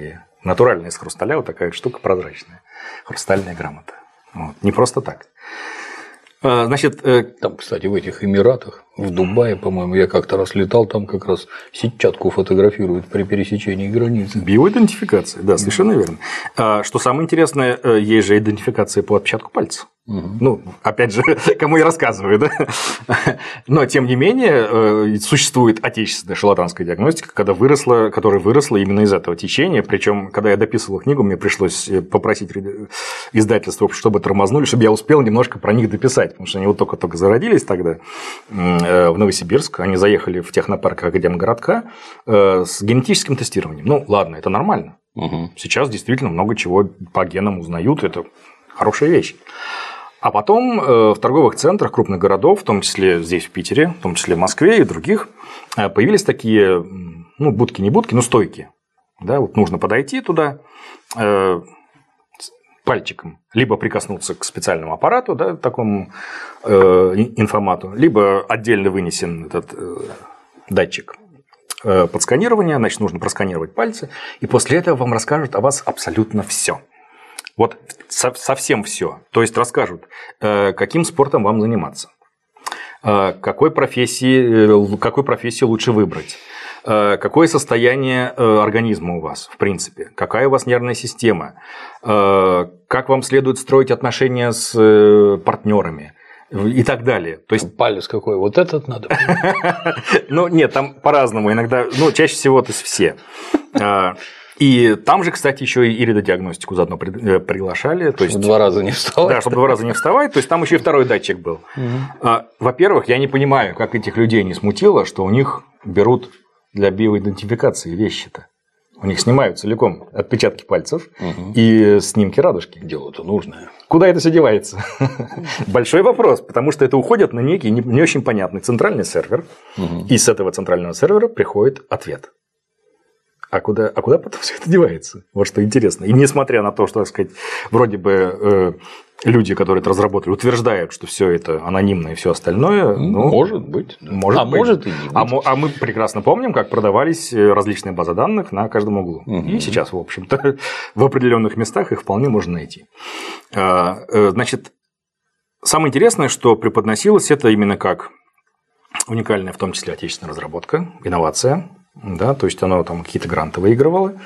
Натуральная из хрусталя, вот такая штука прозрачная. Хрустальная грамота. Вот. Не просто так. Значит,
там, кстати, в этих Эмиратах, в Дубае, по-моему, я как-то раз летал, там как раз сетчатку фотографируют при пересечении границы.
Биоидентификация, да, совершенно верно. Что самое интересное, есть же идентификация по отпечатку пальца. Угу. Ну, опять же, кому я рассказываю, да? Но, тем не менее, существует отечественная шарлатанская диагностика, когда выросла, которая выросла именно из этого течения. Причем, когда я дописывал книгу, мне пришлось попросить издательство, чтобы тормознули, чтобы я успел немножко про них дописать, потому что они вот только-только зародились тогда в Новосибирск. Они заехали в технопарк Академгородка с генетическим тестированием. Ну, ладно, это нормально. Угу. Сейчас действительно много чего по генам узнают, это хорошая вещь. А потом в торговых центрах крупных городов, в том числе здесь в Питере, в том числе в Москве и других, появились такие, ну, будки не будки, но стойки. Да, вот нужно подойти туда э, пальчиком, либо прикоснуться к специальному аппарату, да, такому э, информату, либо отдельно вынесен этот э, датчик э, под сканирование, значит, нужно просканировать пальцы, и после этого вам расскажут о вас абсолютно все. Вот совсем все. То есть расскажут, каким спортом вам заниматься, какой профессии, какой профессии лучше выбрать, какое состояние организма у вас, в принципе, какая у вас нервная система, как вам следует строить отношения с партнерами и так далее. То есть
палец какой, вот этот надо.
Ну нет, там по-разному. Иногда, ну чаще всего то есть все. И там же, кстати, еще и иридодиагностику заодно приглашали. То есть,
чтобы два раза не вставать.
Да, чтобы два раза не вставать. То есть там еще и второй датчик был. Угу. Во-первых, я не понимаю, как этих людей не смутило, что у них берут для биоидентификации вещи-то. У них снимают целиком отпечатки пальцев угу. и снимки радужки.
Дело-то нужное.
Куда это все девается? Большой вопрос, потому что это уходит на некий не очень понятный центральный сервер, угу. и с этого центрального сервера приходит ответ. А куда, а куда потом все это девается? Вот что интересно. И несмотря на то, что, так сказать, вроде бы э, люди, которые это разработали, утверждают, что все это анонимно и все остальное, ну,
может быть.
Может
а
быть.
может и не быть.
А, а мы прекрасно помним, как продавались различные базы данных на каждом углу. Угу. И сейчас, в общем-то, в определенных местах их вполне можно найти. Значит, самое интересное, что преподносилось это именно как уникальная, в том числе, отечественная разработка, инновация. Да, то есть оно там какие-то гранты выигрывало.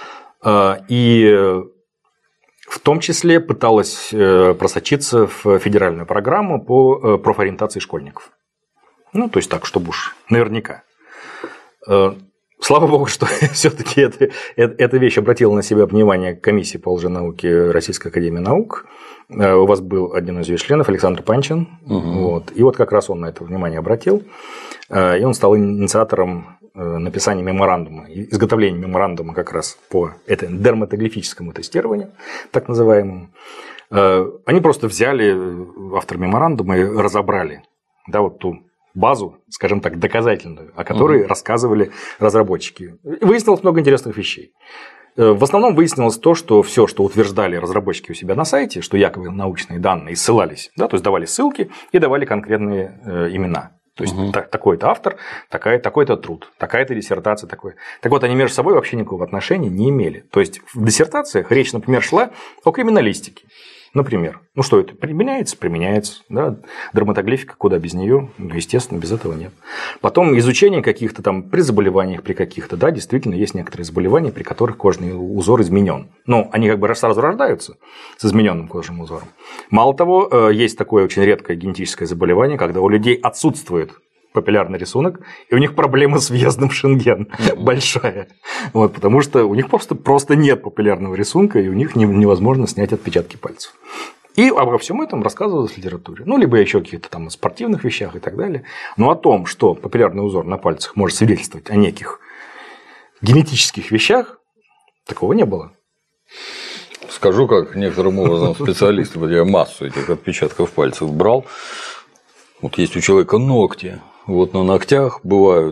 И в том числе пыталось просочиться в федеральную программу по профориентации школьников. Ну, то есть так, чтобы уж наверняка. Слава богу, что все-таки эта, эта вещь обратила на себя внимание комиссии по лженауке Российской академии наук. У вас был один из ее членов, Александр Панчин. Угу. Вот. И вот как раз он на это внимание обратил. И он стал инициатором написания меморандума, изготовления меморандума как раз по это, дерматоглифическому тестированию, так называемому. Они просто взяли автор меморандума и разобрали, да, вот ту базу, скажем так, доказательную, о которой угу. рассказывали разработчики. Выяснилось много интересных вещей. В основном выяснилось то, что все, что утверждали разработчики у себя на сайте, что якобы научные данные, и ссылались, да, то есть давали ссылки и давали конкретные э, имена. То есть угу. так, такой-то автор, такая, такой-то труд, такая-то диссертация, такой. Так вот, они между собой вообще никакого отношения не имели. То есть в диссертациях речь, например, шла о криминалистике. Например, ну что это? Применяется? Применяется. Да? Дерматоглифика, куда без нее? Ну, естественно, без этого нет. Потом изучение каких-то там при заболеваниях, при каких-то, да, действительно, есть некоторые заболевания, при которых кожный узор изменен. Но они как бы сразу рождаются с измененным кожным узором. Мало того, есть такое очень редкое генетическое заболевание, когда у людей отсутствует папиллярный рисунок, и у них проблема с въездом в Шенген mm-hmm. большая. Вот, потому что у них просто, просто нет папиллярного рисунка, и у них невозможно снять отпечатки пальцев. И обо всем этом рассказывалось в литературе. Ну, либо еще каких-то там спортивных вещах и так далее. Но о том, что папиллярный узор на пальцах может свидетельствовать о неких генетических вещах, такого не было.
Скажу, как некоторым образом специалист, я массу этих отпечатков пальцев брал. Вот есть у человека ногти. Вот на ногтях бывают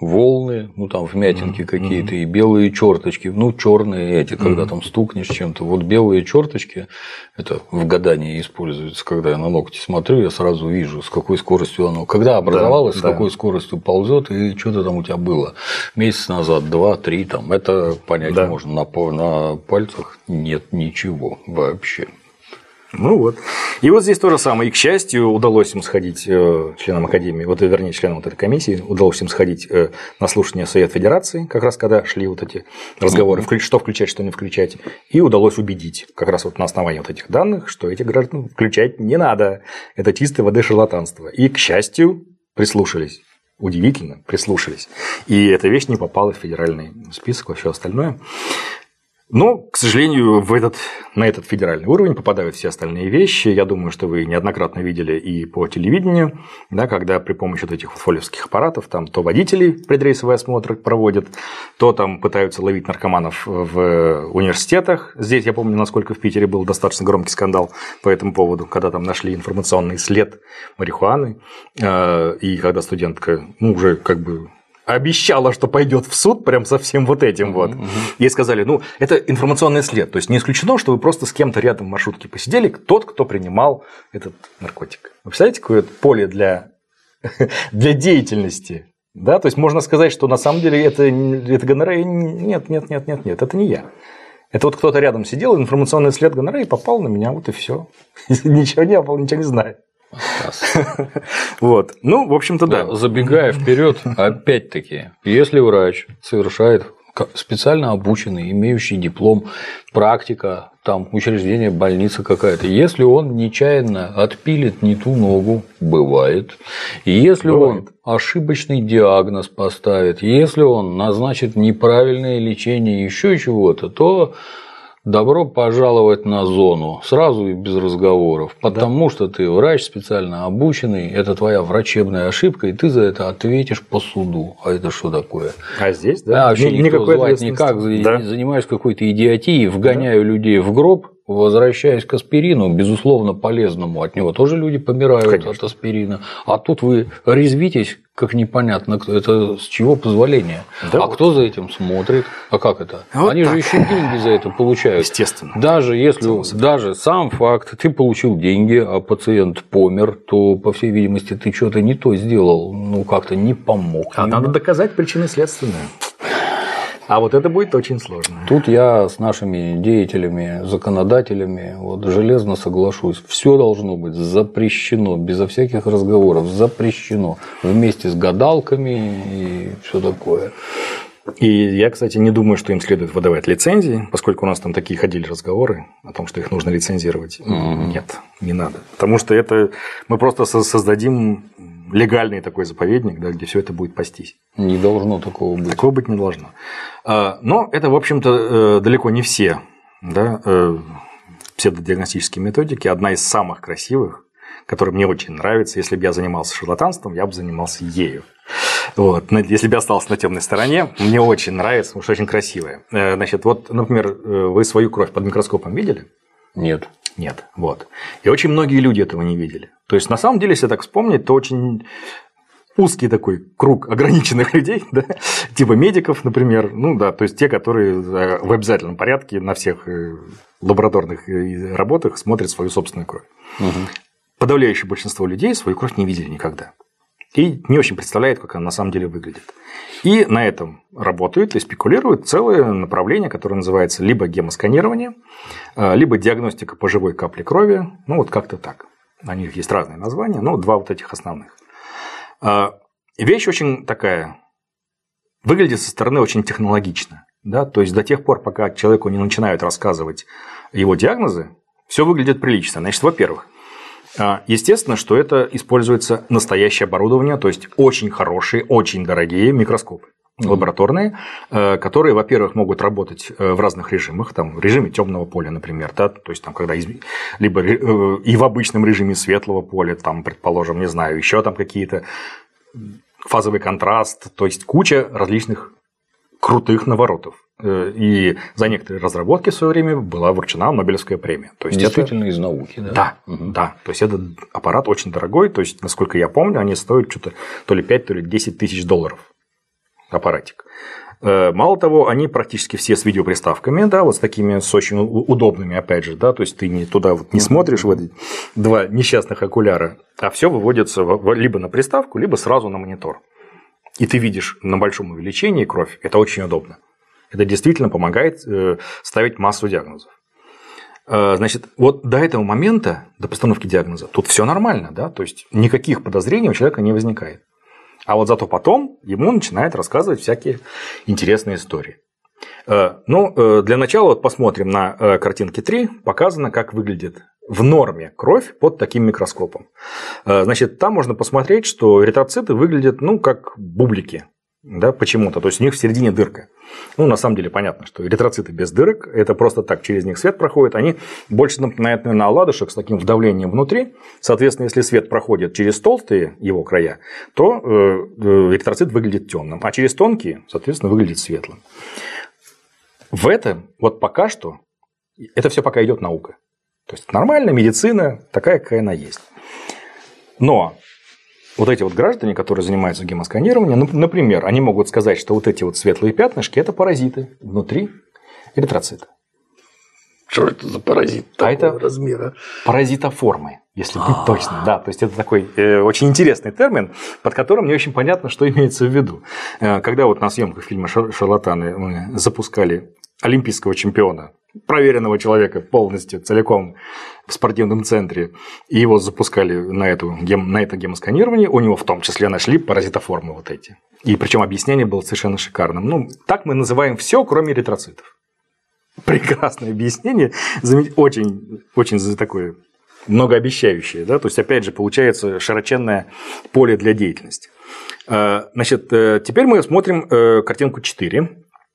волны, ну там вмятинки mm-hmm. какие-то, и белые черточки, ну черные эти, когда mm-hmm. там стукнешь чем-то. Вот белые черточки, это в гадании используется, когда я на ногти смотрю, я сразу вижу, с какой скоростью оно, когда образовалось, да, с да. какой скоростью ползет и что-то там у тебя было. Месяц назад, два, три, там, это понять да. можно на, на пальцах, нет ничего вообще.
Ну вот. И вот здесь то же самое. И, к счастью, удалось им сходить, членам Академии, вот, вернее, членам вот этой комиссии, удалось им сходить на слушание Совет Федерации, как раз когда шли вот эти разговоры, mm-hmm. что включать, что не включать. И удалось убедить, как раз вот на основании вот этих данных, что этих граждан включать не надо. Это чистой воды шарлатанство. И, к счастью, прислушались. Удивительно, прислушались. И эта вещь не попала в федеральный список, во все остальное. Но, к сожалению, в этот, на этот федеральный уровень попадают все остальные вещи. Я думаю, что вы неоднократно видели и по телевидению, да, когда при помощи вот этих вот фолевских аппаратов там то водители предрейсовый осмотр проводят, то там пытаются ловить наркоманов в университетах. Здесь, я помню, насколько в Питере был достаточно громкий скандал по этому поводу, когда там нашли информационный след марихуаны, и когда студентка, ну, уже как бы обещала, что пойдет в суд прям со всем вот этим uh-huh, вот. Uh-huh. Ей сказали, ну, это информационный след. То есть не исключено, что вы просто с кем-то рядом в маршрутке посидели, тот, кто принимал этот наркотик. Вы представляете, какое поле для, для деятельности? Да? То есть можно сказать, что на самом деле это, это гонорея. Нет, нет, нет, нет, нет, это не я. Это вот кто-то рядом сидел, информационный след гонореи попал на меня, вот и все. Ничего не было, ничего не знаю. Вот. Ну, в общем-то, да.
Забегая вперед, опять-таки, если врач совершает специально обученный, имеющий диплом, практика, там, учреждение, больница какая-то, если он нечаянно отпилит не ту ногу, бывает, и если бывает. Он ошибочный диагноз поставит, если он назначит неправильное лечение еще чего-то, то добро пожаловать на зону, сразу и без разговоров, потому да. что ты врач специально обученный, это твоя врачебная ошибка, и ты за это ответишь по суду. А это что такое?
А здесь, да?
А вообще Ни, никто звать никак, да. занимаюсь какой-то идиотией, вгоняю да. людей в гроб, возвращаясь к аспирину, безусловно, полезному, от него тоже люди помирают Конечно. От аспирина, а тут вы резвитесь, как непонятно, это с чего позволения, да а вот. Кто за этим смотрит, а как это? Вот Они так. же еще деньги за это получают.
Естественно.
Даже если, даже сам факт, ты получил деньги, а пациент помер, то, по всей видимости, ты что-то не то сделал, ну, как-то не помог.
А ему. Надо доказать причины следственные. А вот это будет очень сложно.
Тут я с нашими деятелями, законодателями вот, железно соглашусь. Все должно быть запрещено, безо всяких разговоров, запрещено. Вместе с гадалками и все такое.
И я, кстати, не думаю, что им следует выдавать лицензии, поскольку у нас там такие ходили разговоры о том, что их нужно лицензировать. Mm-hmm. Нет, не надо. Потому что это мы просто создадим легальный такой заповедник, да, где все это будет пастись.
Не должно такого быть.
Такого быть не должно. Но это, в общем-то, далеко не все, да, псевдодиагностические методики. Одна из самых красивых, которая мне очень нравится. Если бы я занимался шарлатанством, я бы занимался ею. Вот. Если бы я остался на темной стороне, мне очень нравится, потому что очень красивая. Значит, вот, например, вы свою кровь под микроскопом видели?
Нет.
Нет. Вот. И очень многие люди этого не видели. То есть, на самом деле, если так вспомнить, то очень узкий такой круг ограниченных людей, да? Типа медиков, например, ну да, то есть те, которые в обязательном порядке на всех лабораторных работах смотрят свою собственную кровь. Угу. Подавляющее большинство людей свою кровь не видели никогда. И не очень представляет, как она на самом деле выглядит. И на этом работают и спекулируют целое направление, которое называется либо гемосканирование, либо диагностика по живой капле крови. Ну, вот как-то так. У них есть разные названия, но два вот этих основных. Вещь очень такая, выглядит со стороны очень технологично. Да? То есть, до тех пор, пока человеку не начинают рассказывать его диагнозы, все выглядит прилично. Значит, во-первых, естественно, что это используется настоящее оборудование, то есть очень хорошие, очень дорогие микроскопы лабораторные, которые, во-первых, могут работать в разных режимах, там, в режиме темного поля, например, да, то есть там, когда из... либо и в обычном режиме светлого поля, там, предположим, не знаю, еще там какие-то фазовый контраст, то есть куча различных крутых наворотов. И за некоторые разработки в свое время была вручена Нобелевская премия. То есть
действительно
это...
из науки, да?
Да, угу. да. То есть этот аппарат очень дорогой. То есть, насколько я помню, они стоят что-то то ли пять, то ли десять тысяч долларов. аппаратик. Мало того, они практически все с видеоприставками, да, вот с такими, с очень удобными, опять же, да, то есть ты не туда вот не смотришь в эти два несчастных окуляра, а все выводится либо на приставку, либо сразу на монитор. И ты видишь на большом увеличении кровь, это очень удобно. Это действительно помогает ставить массу диагнозов. Значит, вот до этого момента, до постановки диагноза, тут все нормально, да, то есть никаких подозрений у человека не возникает. А вот зато потом ему начинают рассказывать всякие интересные истории. Ну, для начала вот посмотрим на картинке три. Показано, как выглядит в норме кровь под таким микроскопом. Значит, там можно посмотреть, что эритроциты выглядят, ну, как бублики. Да, почему-то, то есть у них в середине дырка. Ну, на самом деле понятно, что эритроциты без дырок, это просто так через них свет проходит, они больше напоминают, наверное, оладушек с таким вдавлением внутри. Соответственно, если свет проходит через толстые его края, то эритроцит выглядит темным, а через тонкие, соответственно, выглядит светлым. В этом вот пока что, это все пока идет наука. То есть нормальная медицина, такая, какая она есть. Но вот эти вот граждане, которые занимаются гемосканированием, например, они могут сказать, что вот эти вот светлые пятнышки – это паразиты внутри эритроцита.
Что это за паразит
а
такого
это
размера?
Паразитоформы, если быть точным. Да, то есть это такой э, очень интересный термин, под которым не очень понятно, что имеется в виду. Э, когда вот на съемках фильма «Шарлатаны» мы запускали олимпийского чемпиона, проверенного человека полностью, целиком в спортивном центре, и его запускали на, эту, на это гемосканирование, у него в том числе нашли паразитоформы вот эти. И причем объяснение было совершенно шикарным. Ну, так мы называем все, кроме эритроцитов. Прекрасное объяснение, очень, очень такое многообещающее. Да? То есть, опять же, получается широченное поле для деятельности. Значит, теперь мы смотрим картинку четыре.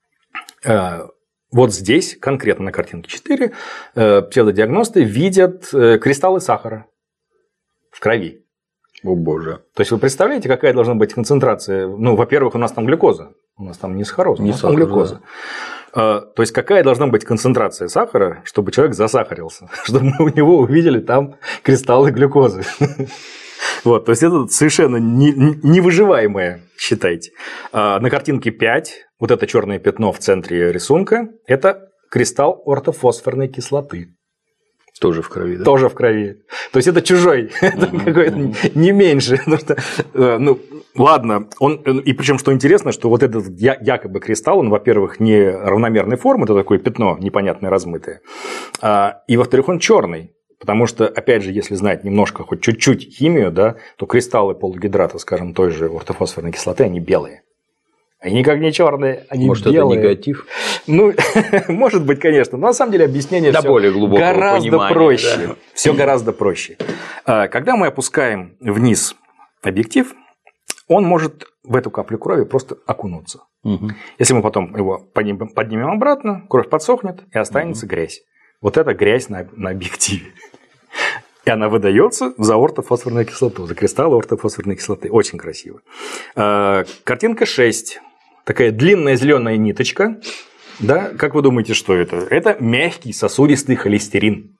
Вот здесь, конкретно на картинке четыре, псевдодиагносты видят кристаллы сахара в крови.
О боже.
То есть вы представляете, какая должна быть концентрация? Ну, во-первых, у нас там глюкоза, у нас там не сахароз,
не
у нас
сахар,
там глюкоза. Да. То есть какая должна быть концентрация сахара, чтобы человек засахарился, чтобы мы у него увидели там кристаллы глюкозы. Вот, то есть это совершенно невыживаемое, считайте. На картинке пять, вот это черное пятно в центре рисунка, это кристалл ортофосфорной кислоты.
Тоже в крови, да?
Тоже в крови. То есть это чужой, это какой-то не меньше. Потому что, ну, ладно, он, и причем, что интересно, что вот этот якобы кристалл, он, во-первых, не равномерной формы, это такое пятно непонятное, размытое, и, во-вторых, он черный. Потому что, опять же, если знать немножко, хоть чуть-чуть химию, да, то кристаллы полугидрата, скажем, той же ортофосфорной кислоты, они белые. Они никак не черные, они
может,
белые.
Может, это негатив?
Ну, может быть, конечно. Но на самом деле объяснение
да, более глубокого
гораздо
понимания,
проще.
Да.
Все гораздо проще. Когда мы опускаем вниз объектив, он может в эту каплю крови просто окунуться. Угу. Если мы потом его поднимем обратно, кровь подсохнет и останется угу. грязь. Вот это грязь на, на объективе. И она выдается за ортофосфорную кислоту, за кристаллы ортофосфорной кислоты. Очень красиво. Картинка шесть. Такая длинная зеленая ниточка. Да? Как вы думаете, что это? Это мягкий сосудистый холестерин.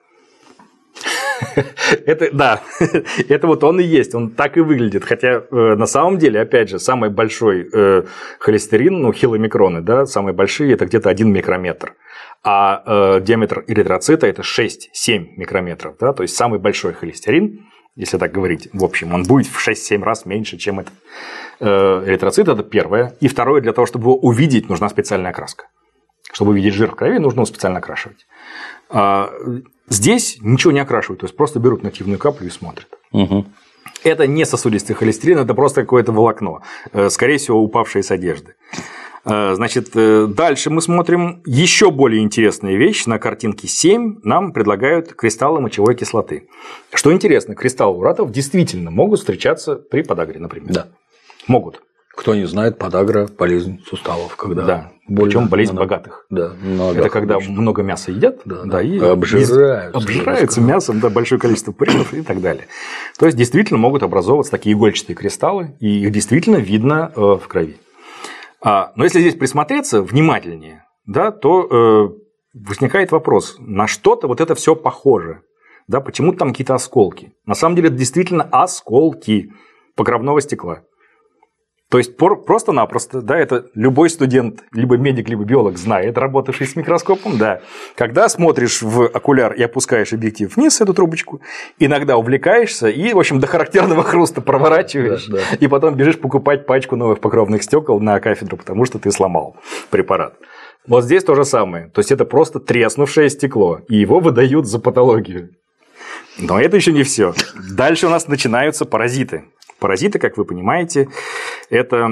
Это, да, это вот он и есть, он так и выглядит. Хотя э, на самом деле, опять же, самый большой э, холестерин, ну, хиломикроны, да, самые большие, это где-то один микрометр. А э, диаметр эритроцита это шесть-семь микрометров. Да, то есть самый большой холестерин, если так говорить, в общем, он будет в шесть-семь раз меньше, чем этот э, эритроцит, это первое. И второе, для того, чтобы его увидеть, нужна специальная окраска. Чтобы увидеть жир в крови, нужно его специально окрашивать. Здесь ничего не окрашивают, то есть просто берут нативную каплю и смотрят. Угу. Это не сосудистый холестерин, это просто какое-то волокно, скорее всего, упавшее с одежды. Значит, дальше мы смотрим еще более интересная вещь. На картинке семь нам предлагают кристаллы мочевой кислоты. Что интересно, кристаллы уратов действительно могут встречаться при подагре, например. Да. Могут.
Кто не знает, подагра – болезнь суставов, когда
да. Причем болезнь надо... богатых.
Да,
это когда обычно. много мяса едят,
да,
да, и
обжираются,
обжираются мясом, да, большое количество пуринов и так далее. То есть действительно могут образовываться такие игольчатые кристаллы, и их действительно видно в крови. Но если здесь присмотреться внимательнее, да, то возникает вопрос: на что-то вот это все похоже, да, почему там какие-то осколки? На самом деле это действительно осколки покровного стекла. То есть просто-напросто, да, это любой студент, либо медик, либо биолог знает, работавший с микроскопом, да. Когда смотришь в окуляр и опускаешь объектив вниз, эту трубочку, иногда увлекаешься и, в общем, до характерного хруста проворачиваешь, да, да. И потом бежишь покупать пачку новых покровных стекол на кафедру, потому что ты сломал препарат. Вот здесь то же самое. То есть это просто треснувшее стекло, и его выдают за патологию. Но это еще не все. Дальше у нас начинаются паразиты. Паразиты, как вы понимаете, это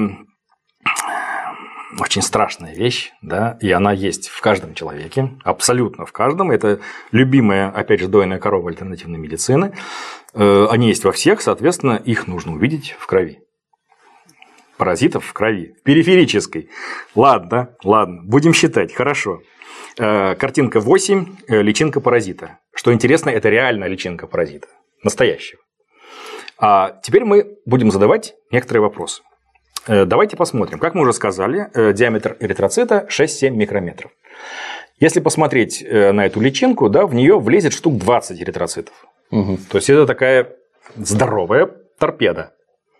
очень страшная вещь, да, и она есть в каждом человеке, абсолютно в каждом. Это любимая, опять же, дойная корова альтернативной медицины. Они есть во всех, соответственно, их нужно увидеть в крови. Паразитов в крови, в периферической. Ладно, ладно, будем считать, хорошо. Картинка восемь, личинка паразита. Что интересно, это реальная личинка паразита, настоящего. А теперь мы будем задавать некоторые вопросы. Давайте посмотрим. Как мы уже сказали, диаметр эритроцита шесть-семь микрометров. Если посмотреть на эту личинку, да, в нее влезет штук двадцать эритроцитов. Угу. То есть это такая здоровая торпеда.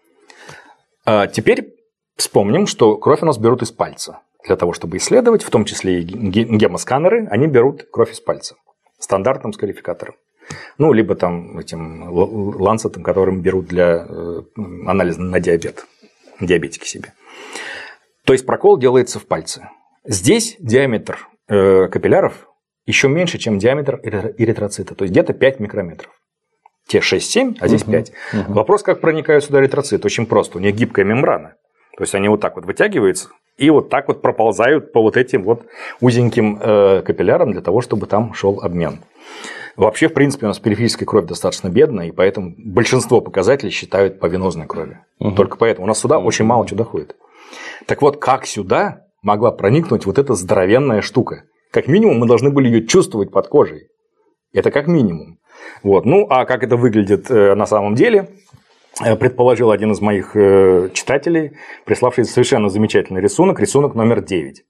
А теперь вспомним, что кровь у нас берут из пальца. Для того, чтобы исследовать, в том числе и гемосканеры, они берут кровь из пальца стандартным скарификатором. Ну, либо там этим ланцетом, которым берут для анализа на диабет, диабетики себе. То есть прокол делается в пальце. Здесь диаметр капилляров еще меньше, чем диаметр эритроцита, то есть где-то пять микрометров. Те шесть-семь, а здесь пять. Uh-huh. Uh-huh. Вопрос, как проникают сюда эритроциты, очень просто. У них гибкая мембрана. То есть они вот так вот вытягиваются и вот так вот проползают по вот этим вот узеньким капиллярам для того, чтобы там шел обмен. Вообще, в принципе, у нас периферическая кровь достаточно бедная, и поэтому большинство показателей считают по венозной крови. Угу. Только поэтому у нас сюда очень мало чего доходит. Так вот, как сюда могла проникнуть вот эта здоровенная штука? Как минимум, мы должны были ее чувствовать под кожей. Это как минимум. Вот. Ну, а как это выглядит на самом деле, предположил один из моих читателей, приславший совершенно замечательный рисунок, рисунок номер девять.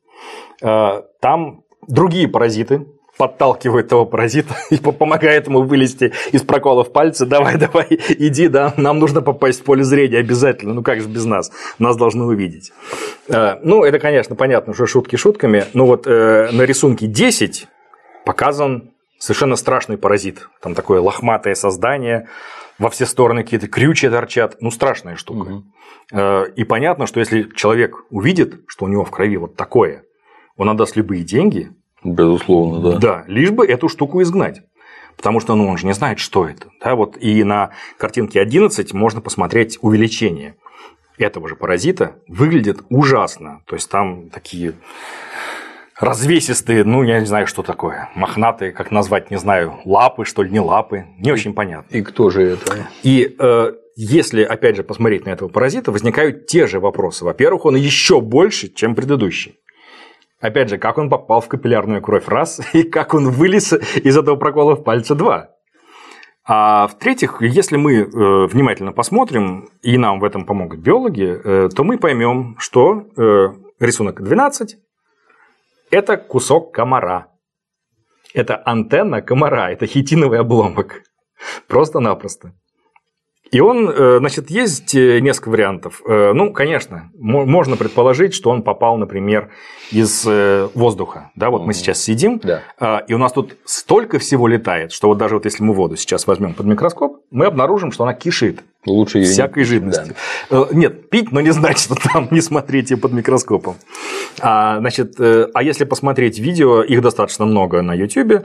Там другие паразиты подталкивает того паразита и помогает ему вылезти из проколов пальца. Давай, давай, иди, да, нам нужно попасть в поле зрения обязательно. Ну как же без нас? Нас должны увидеть. Ну, это, конечно, понятно, что шутки шутками. Но вот на рисунке десять показан совершенно страшный паразит. Там такое лохматое создание, во все стороны какие-то крючья торчат. Ну, страшная штука. Угу. И понятно, что если человек увидит, что у него в крови вот такое, он отдаст любые деньги.
Безусловно, да.
Да, лишь бы эту штуку изгнать. Потому что ну, он же не знает, что это. Да, вот и на картинке одиннадцать можно посмотреть увеличение этого же паразита. Выглядит ужасно. То есть там такие развесистые, ну, я не знаю, что такое. Мохнатые, как назвать, не знаю, лапы, что ли, не лапы. Не очень понятно.
И кто же это?
И э, если, опять же, посмотреть на этого паразита, возникают те же вопросы. Во-первых, он еще больше, чем предыдущий. Опять же, как он попал в капиллярную кровь, раз, и как он вылез из этого прокола в пальце, два. А в-третьих, если мы внимательно посмотрим, и нам в этом помогут биологи, то мы поймем, что рисунок двенадцать – это кусок комара. Это антенна комара, это хитиновый обломок. Просто-напросто. И он, значит, есть несколько вариантов. Ну, конечно, можно предположить, что он попал, например, из воздуха. Да, вот мы сейчас сидим, да. И у нас тут столько всего летает, что вот даже вот если мы воду сейчас возьмем под микроскоп, мы обнаружим, что она кишит.
Лучше ее
всякой жидностью. Да. Нет, пить, но не значит, что там не смотреть ее под микроскопом. А, значит, а если посмотреть видео, их достаточно много на YouTube,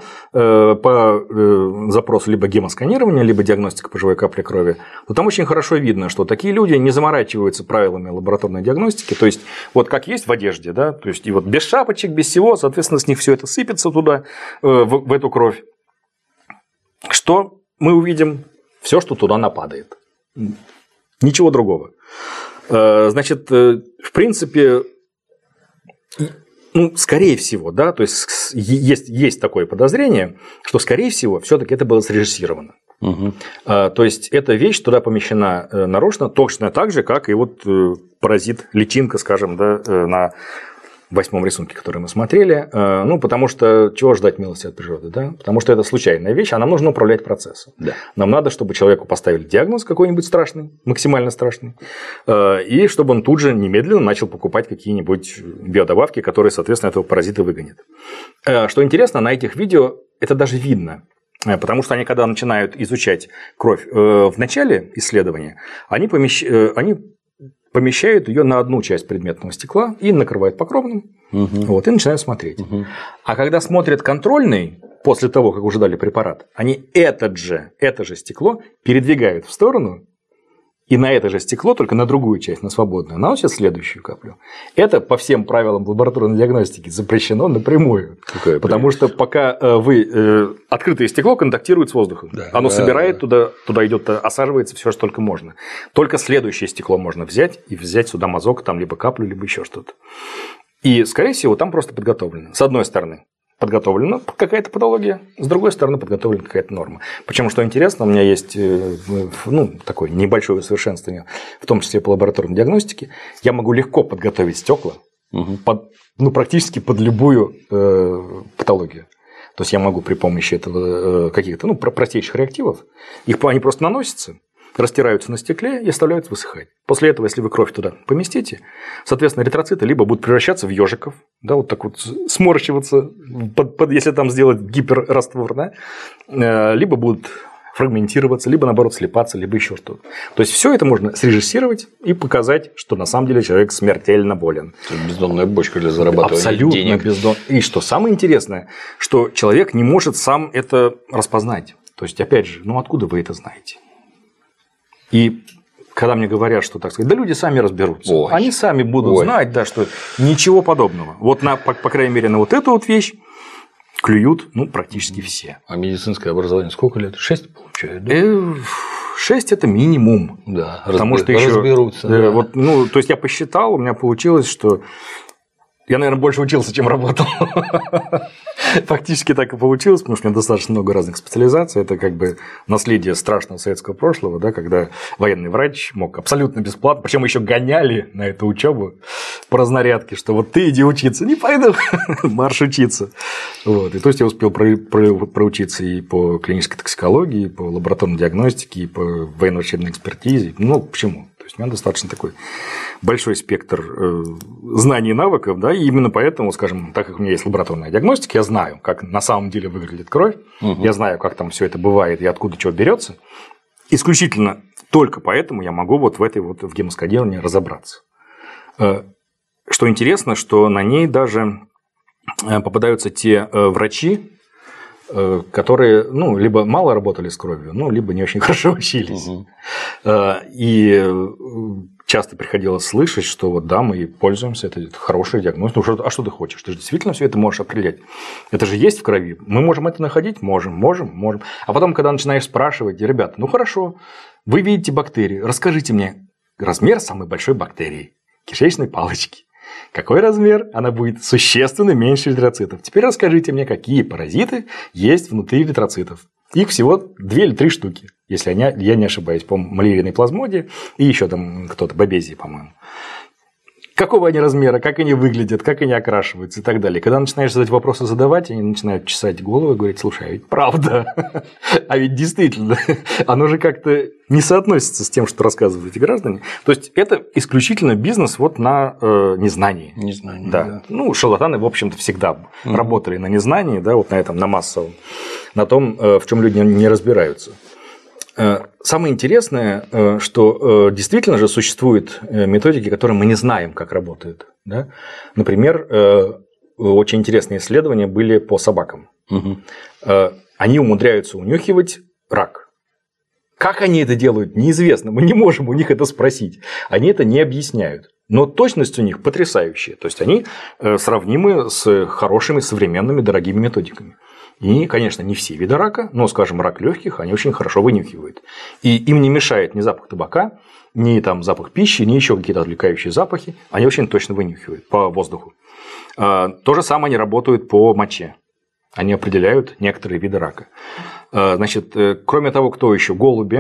по запросу либо гемосканирования, либо диагностика по живой капле крови, то там очень хорошо видно, что такие люди не заморачиваются правилами лабораторной диагностики. То есть, вот как есть в одежде, да, то есть, и вот без шапочек, без всего, соответственно, с них все это сыпется туда, в, в эту кровь. Что мы увидим? Все, что туда нападает. Ничего другого. Значит, в принципе, ну, скорее всего, да, то есть есть, есть такое подозрение, что, скорее всего, все-таки это было срежиссировано. Угу. То есть эта вещь туда помещена нарочно, точно так же, как и вот паразит, личинка, скажем, да, на восьмом рисунке, который мы смотрели. Ну, потому что чего ждать милости от природы, да? Потому что это случайная вещь, а нам нужно управлять процессом.
Да.
Нам надо, чтобы человеку поставили диагноз какой-нибудь страшный, максимально страшный, и чтобы он тут же немедленно начал покупать какие-нибудь биодобавки, которые, соответственно, этого паразита выгонят. Что интересно, на этих видео это даже видно. Потому что они, когда начинают изучать кровь в начале исследования, они, помещ... они помещают ее на одну часть предметного стекла и накрывают покровным, угу. вот, и начинают смотреть. Угу. А когда смотрят контрольный, после того, как уже дали препарат, они этот же, это же стекло передвигают в сторону, и на это же стекло, только на другую часть, на свободную, наносят следующую каплю. Это по всем правилам лабораторной диагностики запрещено напрямую. Какая потому прелесть. Что пока вы открытое стекло контактирует с воздухом, да, оно да, собирает да. туда, туда идет, осаживается все, что только можно. Только следующее стекло можно взять и взять сюда мазок, там либо каплю, либо еще что-то. И, скорее всего, там просто подготовлено. С одной стороны, подготовлена какая-то патология, с другой стороны подготовлена какая-то норма. Причем, что интересно, у меня есть ну, такое небольшое усовершенствование, в том числе по лабораторной диагностике. Я могу легко подготовить стекла угу. под, ну, практически под любую э, патологию. То есть я могу при помощи этого э, каких-то ну, простейших реактивов, их, они просто наносятся, растираются на стекле и оставляются высыхать. После этого, если вы кровь туда поместите, соответственно, эритроциты либо будут превращаться в ежиков, да, вот так вот сморщиваться, под, под, если там сделать гиперраствор, да, либо будут фрагментироваться, либо, наоборот, слипаться, либо еще что-то. То есть все это можно срежиссировать и показать, что на самом деле человек смертельно болен.
Это бездонная бочка для зарабатывания
Абсолютно
денег.
Бездон... И что самое интересное, что человек не может сам это распознать. То есть, опять же, ну откуда вы это знаете? И когда мне говорят, что так сказать, да люди сами разберутся, Ой. они сами будут Ой. знать, да, что ничего подобного. Вот на, по, по крайней мере, на вот эту вот вещь клюют, ну, практически все.
А медицинское образование сколько лет? Шесть получают? Да?
Шесть это минимум.
Да,
потому
разбер...
что еще,
разберутся.
Да,
да.
Вот, ну, то есть я посчитал, у меня получилось, что я, наверное, больше учился, чем работал. Фактически так и получилось, потому что у меня достаточно много разных специализаций. Это как бы наследие страшного советского прошлого, да, когда военный врач мог абсолютно бесплатно, причем еще гоняли на эту учебу по разнарядке, что вот ты иди учиться, не пойду, марш учиться. Вот. И то есть я успел про, про, проучиться и по клинической токсикологии, и по лабораторной диагностике, и по военно-врачебной экспертизе. Ну, почему? То есть у меня достаточно такой большой спектр э, знаний и навыков, да, и именно поэтому, скажем, так как у меня есть лабораторная диагностика, я знаю, как на самом деле выглядит кровь, угу. я знаю, как там все это бывает и откуда чего берется. Исключительно только поэтому я могу вот в этой вот в гемосканировании разобраться. Э, что интересно, что на ней даже попадаются те э, врачи, которые, ну, либо мало работали с кровью, ну, либо не очень хорошо учились. Угу. И часто приходилось слышать, что вот да, мы пользуемся, это хорошая диагностика. Ну, что, а что ты хочешь? Ты же действительно все это можешь определять. Это же есть в крови. Мы можем это находить? Можем, можем, можем. А потом, когда начинаешь спрашивать, ребята, ну хорошо, вы видите бактерии, расскажите мне размер самой большой бактерии, кишечной палочки. Какой размер? Она будет существенно меньше эритроцитов. Теперь расскажите мне, какие паразиты есть внутри эритроцитов. Их всего две или три штуки, если я не ошибаюсь, по малярийной плазмодии и еще там кто-то, бабезии, по-моему. Какого они размера, как они выглядят, как они окрашиваются и так далее. Когда начинаешь задать вопросы задавать, они начинают чесать голову и говорить, слушай, а ведь правда, а ведь действительно, оно же как-то не соотносится с тем, что рассказывают эти граждане. То есть это исключительно бизнес вот на э, незнании.
Незнании,
да.
да. Ну,
шарлатаны, в общем-то, всегда угу. работали на незнании, да, вот на этом, на массовом, на том, в чем люди не разбираются. Самое интересное, что действительно же существуют методики, которые мы не знаем, как работают. Да? Например, очень интересные исследования были по собакам. Угу. Они умудряются унюхивать рак. Как они это делают, неизвестно. Мы не можем у них это спросить. Они это не объясняют. Но точность у них потрясающая. То есть они сравнимы с хорошими современными дорогими методиками. И, конечно, не все виды рака, но, скажем, рак легких они очень хорошо вынюхивают. И им не мешает ни запах табака, ни там запах пищи, ни еще какие-то отвлекающие запахи. Они очень точно вынюхивают по воздуху. То же самое они работают по моче. Они определяют некоторые виды рака. Значит, кроме того, кто еще? Голуби.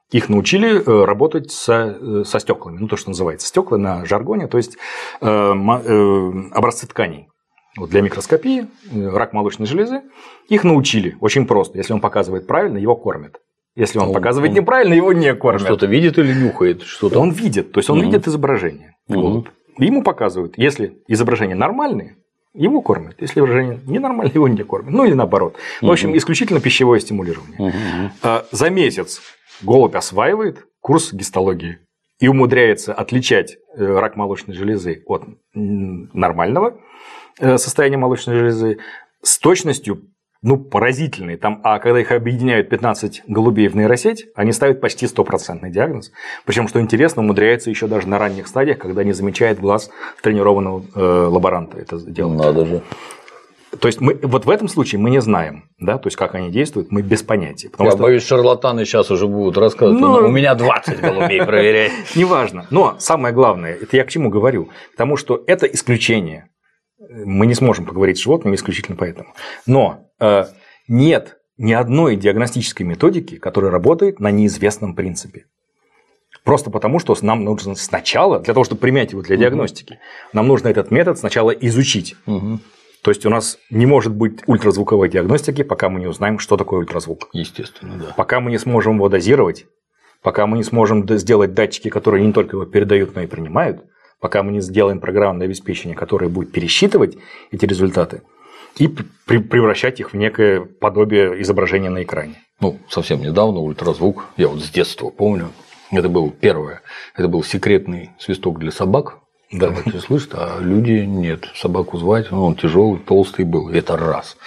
Их научили работать со, со стеклами, ну то, что называется стекла на жаргоне, то есть э, э, образцы тканей. Вот для микроскопии рак молочной железы их научили очень просто. Если он показывает правильно, его кормят. Если он, он показывает он, неправильно, его не кормят.
Он что-то видит или нюхает? Что-то?
Он видит, то есть он угу. видит изображение. Угу. Ему показывают, если изображения нормальные, его кормят. Если изображение ненормальное, его не кормят. Ну или наоборот. Угу. В общем, исключительно пищевое стимулирование. Угу. За месяц голубь осваивает курс гистологии и умудряется отличать рак молочной железы от нормального состояния молочной железы с точностью, ну, поразительной. Там, а когда их объединяют пятнадцать голубей в нейросеть, они ставят почти стопроцентный диагноз. Причем, что интересно, умудряется еще даже на ранних стадиях, когда не замечает глаз тренированного э, лаборанта это делать.
Надо же.
То есть мы вот в этом случае мы не знаем, да, то есть как они действуют, мы без понятия.
Я что... боюсь, шарлатаны сейчас уже будут рассказывать. Ну... У меня двадцать голубей проверяй.
Неважно. Но самое главное, это я к чему говорю, потому что это исключение. Мы не сможем поговорить с животными исключительно поэтому. Но э, нет ни одной диагностической методики, которая работает на неизвестном принципе. Просто потому, что нам нужно сначала, для того, чтобы применять его для диагностики, угу. нам нужно этот метод сначала изучить. Угу. То есть у нас не может быть ультразвуковой диагностики, пока мы не узнаем, что такое ультразвук.
Естественно, да.
Пока мы не сможем его дозировать, пока мы не сможем сделать датчики, которые не только его передают, но и принимают, пока мы не сделаем программное обеспечение, которое будет пересчитывать эти результаты и превращать их в некое подобие изображения на экране.
Ну, совсем недавно ультразвук, я вот с детства помню, это был первое, это был секретный свисток для собак. Да, все слышат, а люди нет. Собаку звать, он тяжелый, толстый был. Это раз.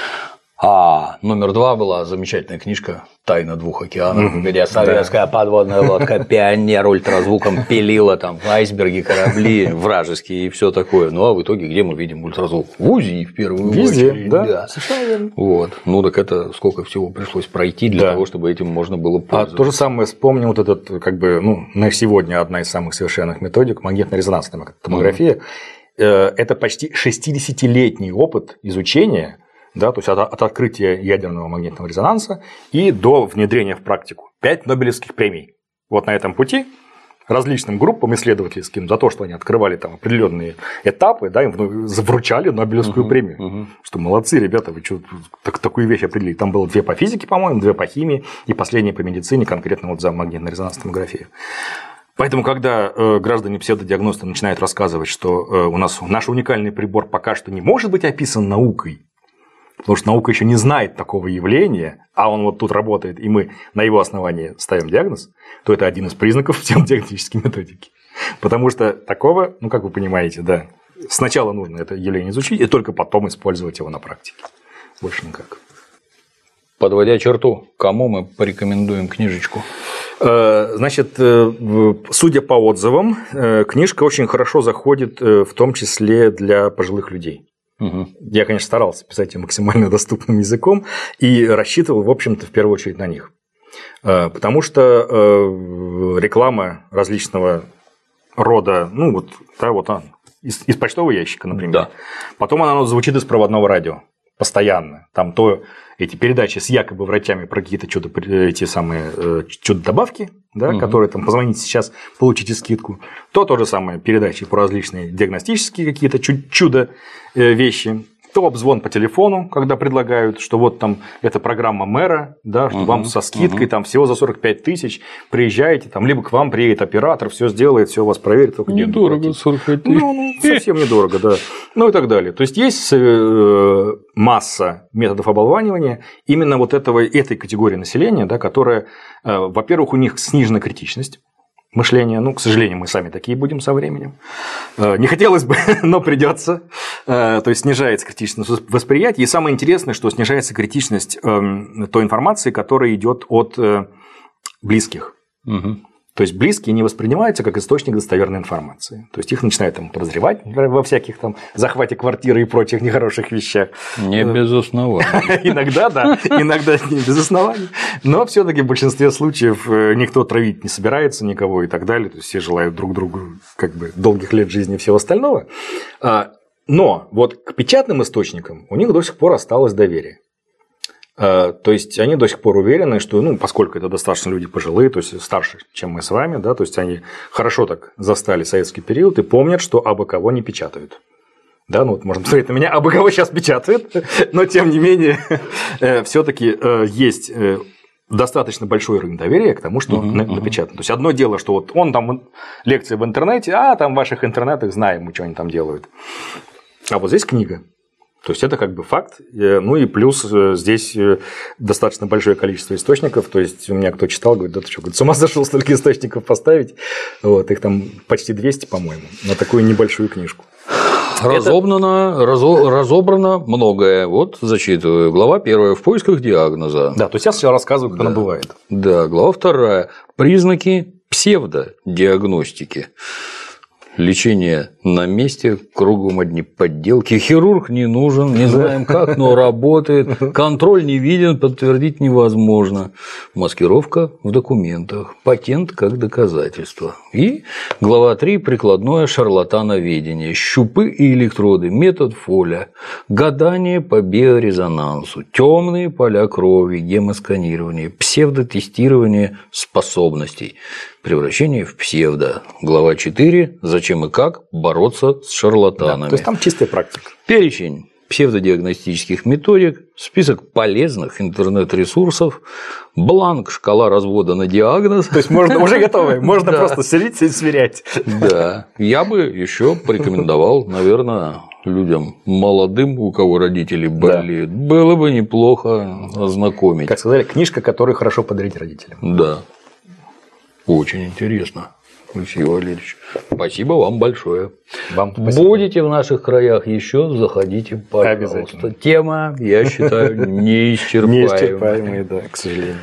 А номер два была замечательная книжка «Тайна двух океанов», mm-hmm. где советская да. подводная лодка «Пионер» ультразвуком пилила там айсберги, корабли вражеские и все такое. Ну а в итоге где мы видим ультразвук? В УЗИ в первую
Везде,
очередь.
Да, да. Совершенно.
Вот. Ну так это сколько всего пришлось пройти для да. того, чтобы этим можно было пользоваться.
А то же самое вспомним вот этот, как бы, ну, на сегодня одна из самых совершенных методик – магнитно-резонансная томография. Mm-hmm. Это почти шестидесятилетний опыт изучения. Да, то есть от, от открытия ядерного магнитного резонанса и до внедрения в практику. Пять Нобелевских премий. Вот на этом пути различным группам исследовательским за то, что они открывали там определенные этапы, да, им вручали Нобелевскую uh-huh, премию. Uh-huh. Что молодцы, ребята, вы что, так, такую вещь определили. Там было две по физике, по-моему, две по химии и последняя по медицине, конкретно вот за магнитно-резонансную томографию. Поэтому, когда э, граждане псевдодиагносты начинают рассказывать, что э, у нас наш уникальный прибор пока что не может быть описан наукой, потому что наука еще не знает такого явления, а он вот тут работает, и мы на его основании ставим диагноз, то это один из признаков псевдодиагностической методики. Потому что такого, ну, как вы понимаете, да, сначала нужно это явление изучить, и только потом использовать его на практике. Больше никак.
Подводя черту, кому мы порекомендуем книжечку?
Значит, судя по отзывам, книжка очень хорошо заходит, в том числе для пожилых людей. Угу. Я, конечно, старался писать ее максимально доступным языком и рассчитывал, в общем-то, в первую очередь на них. Потому что реклама различного рода, ну вот, да, вот она, из, из почтового ящика, например. Да. Потом она звучит из проводного радио постоянно. Там то эти передачи с якобы врачами про какие-то чудо, эти самые чудо-добавки, да, угу. которые там позвоните сейчас, получите скидку, то то же самое передачи про различные диагностические какие-то чудо вещи, то обзвон по телефону, когда предлагают, что вот там эта программа мэра, да, что угу, вам со скидкой угу. там всего за сорок пять тысяч приезжаете, там либо к вам приедет оператор, все сделает, все у вас проверит, только
недорого сорок пять тысяч.
Ну, ну, совсем недорого, да. Ну и так далее. То есть есть масса методов оболванивания именно вот этого, этой категории населения, да, которая, во-первых, у них снижена критичность мышления. Ну, к сожалению, мы сами такие будем со временем. Не хотелось бы, но придется. То есть снижается критичность восприятия. И самое интересное, что снижается критичность той информации, которая идет от близких. Угу. То есть близкие не воспринимаются как источник достоверной информации. То есть их начинают там подозревать во всяких там захвате квартиры и прочих нехороших вещах.
Не без оснований.
Иногда, да, иногда не без оснований. Но все-таки в большинстве случаев никто травить не собирается никого и так далее. То есть все желают друг другу как бы долгих лет жизни и всего остального. Но вот к печатным источникам у них до сих пор осталось доверие. То есть они до сих пор уверены, что, ну, поскольку это достаточно люди пожилые, то есть старше, чем мы с вами, да, то есть они хорошо так застали советский период и помнят, что абы кого не печатают. Да, ну вот можно посмотреть на меня, абы кого сейчас печатают, но тем не менее все-таки есть достаточно большой рынок доверия к тому, что uh-huh, напечатано. Uh-huh. То есть одно дело, что вот он там лекции в интернете, а там в ваших интернетах знаем, мы, что они там делают. А вот здесь книга. То есть это как бы факт. Ну и плюс здесь достаточно большое количество источников. То есть у меня кто читал, говорит, да ты что, говорит, с ума сошел столько источников поставить. Вот, их там почти двести, по-моему, на такую небольшую книжку.
Разобрано, это... разо... разобрано многое. Вот зачитываю. Глава первая. В поисках диагноза.
Да, то есть я сначала рассказываю, как да. она бывает.
Да, глава вторая. Признаки псевдодиагностики. Лечение на месте, кругом одни подделки. Хирург не нужен, не знаем как, но работает. Контроль не виден, подтвердить невозможно. Маскировка в документах. Патент как доказательство. И глава три. Прикладное шарлатановедение. Щупы и электроды. Метод Фоля. Гадание по биорезонансу. Темные поля крови. Гемосканирование. Псевдотестирование способностей. Превращение в псевдо. Глава четыре. Зачем и как бороться с шарлатанами. Да,
то есть там чистая практика.
Перечень псевдодиагностических методик, список полезных интернет-ресурсов, бланк, шкала развода на диагноз.
То есть можно уже готовы, можно просто сидеть и сверять.
Да. Я бы еще порекомендовал, наверное, людям молодым, у кого родители болеют, да. было бы неплохо ознакомить.
Как сказали, книжка, которую хорошо подарить родителям.
Да. Очень интересно, Алексей Валерьевич. Спасибо вам большое.
Вам спасибо.
Будете в наших краях еще, заходите, пожалуйста. Тема, я считаю, неисчерпаемая.
Неисчерпаемая, да, к сожалению.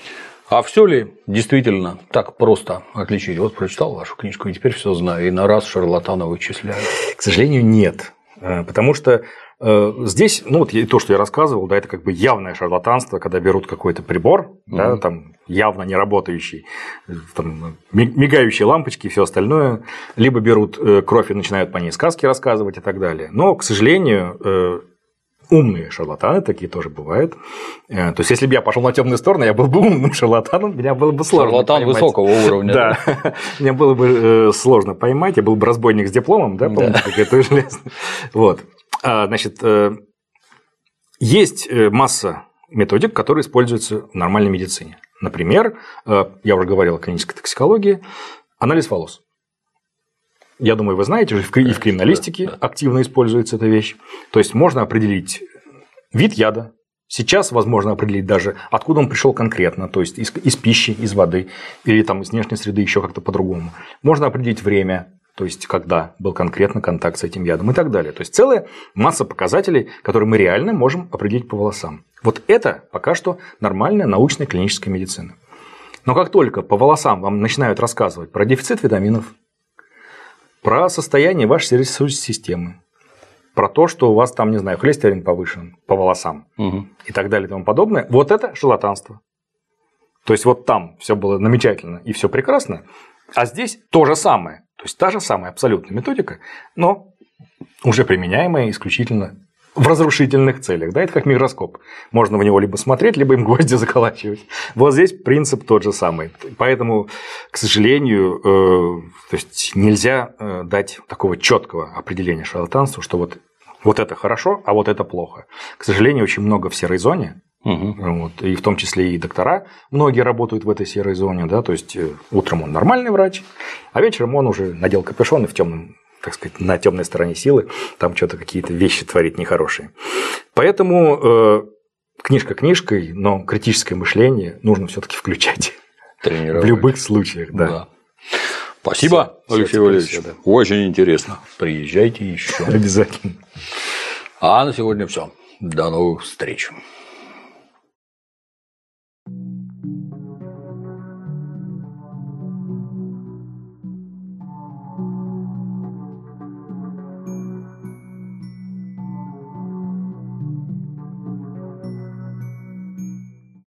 А все ли действительно так просто отличить? Вот прочитал вашу книжку, и теперь все знаю, и на раз шарлатана вычисляю.
К сожалению, нет. Потому что здесь, ну вот то, что я рассказывал, да, это как бы явное шарлатанство, когда берут какой-то прибор, mm-hmm. да, там явно не работающий, там, мигающие лампочки и все остальное, либо берут кровь и начинают по ней сказки рассказывать и так далее. Но, к сожалению, умные шарлатаны такие тоже бывают. То есть, если бы я пошел на темную сторону, я был бы умным шарлатаном, меня было бы сложно
Шарлатан
поймать.
Высокого уровня.
Да, мне было бы сложно поймать, я был бы разбойник с дипломом, да, помните, как это железно. Вот. Значит, есть масса методик, которые используются в нормальной медицине. Например, я уже говорил о клинической токсикологии, анализ волос. Я думаю, вы знаете, и в криминалистике активно используется эта вещь. То есть можно определить вид яда. Сейчас возможно определить даже, откуда он пришел конкретно, то есть из, из пищи, из воды или там, из внешней среды еще как-то по-другому. Можно определить время, то есть когда был конкретно контакт с этим ядом и так далее. То есть целая масса показателей, которые мы реально можем определить по волосам. Вот это пока что нормальная научная клиническая медицина. Но как только по волосам вам начинают рассказывать про дефицит витаминов, про состояние вашей сердечно-сосудистой системы, про то, что у вас там, не знаю, холестерин повышен по волосам угу. и так далее и тому подобное, вот это шарлатанство. То есть вот там все было замечательно и все прекрасно, а здесь то же самое. То есть та же самая абсолютная методика, но уже применяемая исключительно в разрушительных целях. Да, это как микроскоп. Можно в него либо смотреть, либо им гвозди заколачивать. Вот здесь принцип тот же самый. Поэтому, к сожалению, э, то есть нельзя э, дать такого четкого определения шарлатанству, что вот, вот это хорошо, а вот это плохо. К сожалению, очень много в серой зоне. Угу. Вот, и в том числе и доктора многие работают в этой серой зоне. Да, то есть утром он нормальный врач, а вечером он уже надел капюшон и в темном, так сказать, на темной стороне силы, там что-то какие-то вещи творит нехорошие. Поэтому э, книжка книжкой, но критическое мышление нужно все-таки включать в любых случаях. Да. Да.
Спасибо, все, Алексей все Валерьевич. Все, да. Очень интересно. Приезжайте еще.
Обязательно.
А на сегодня все. До новых встреч.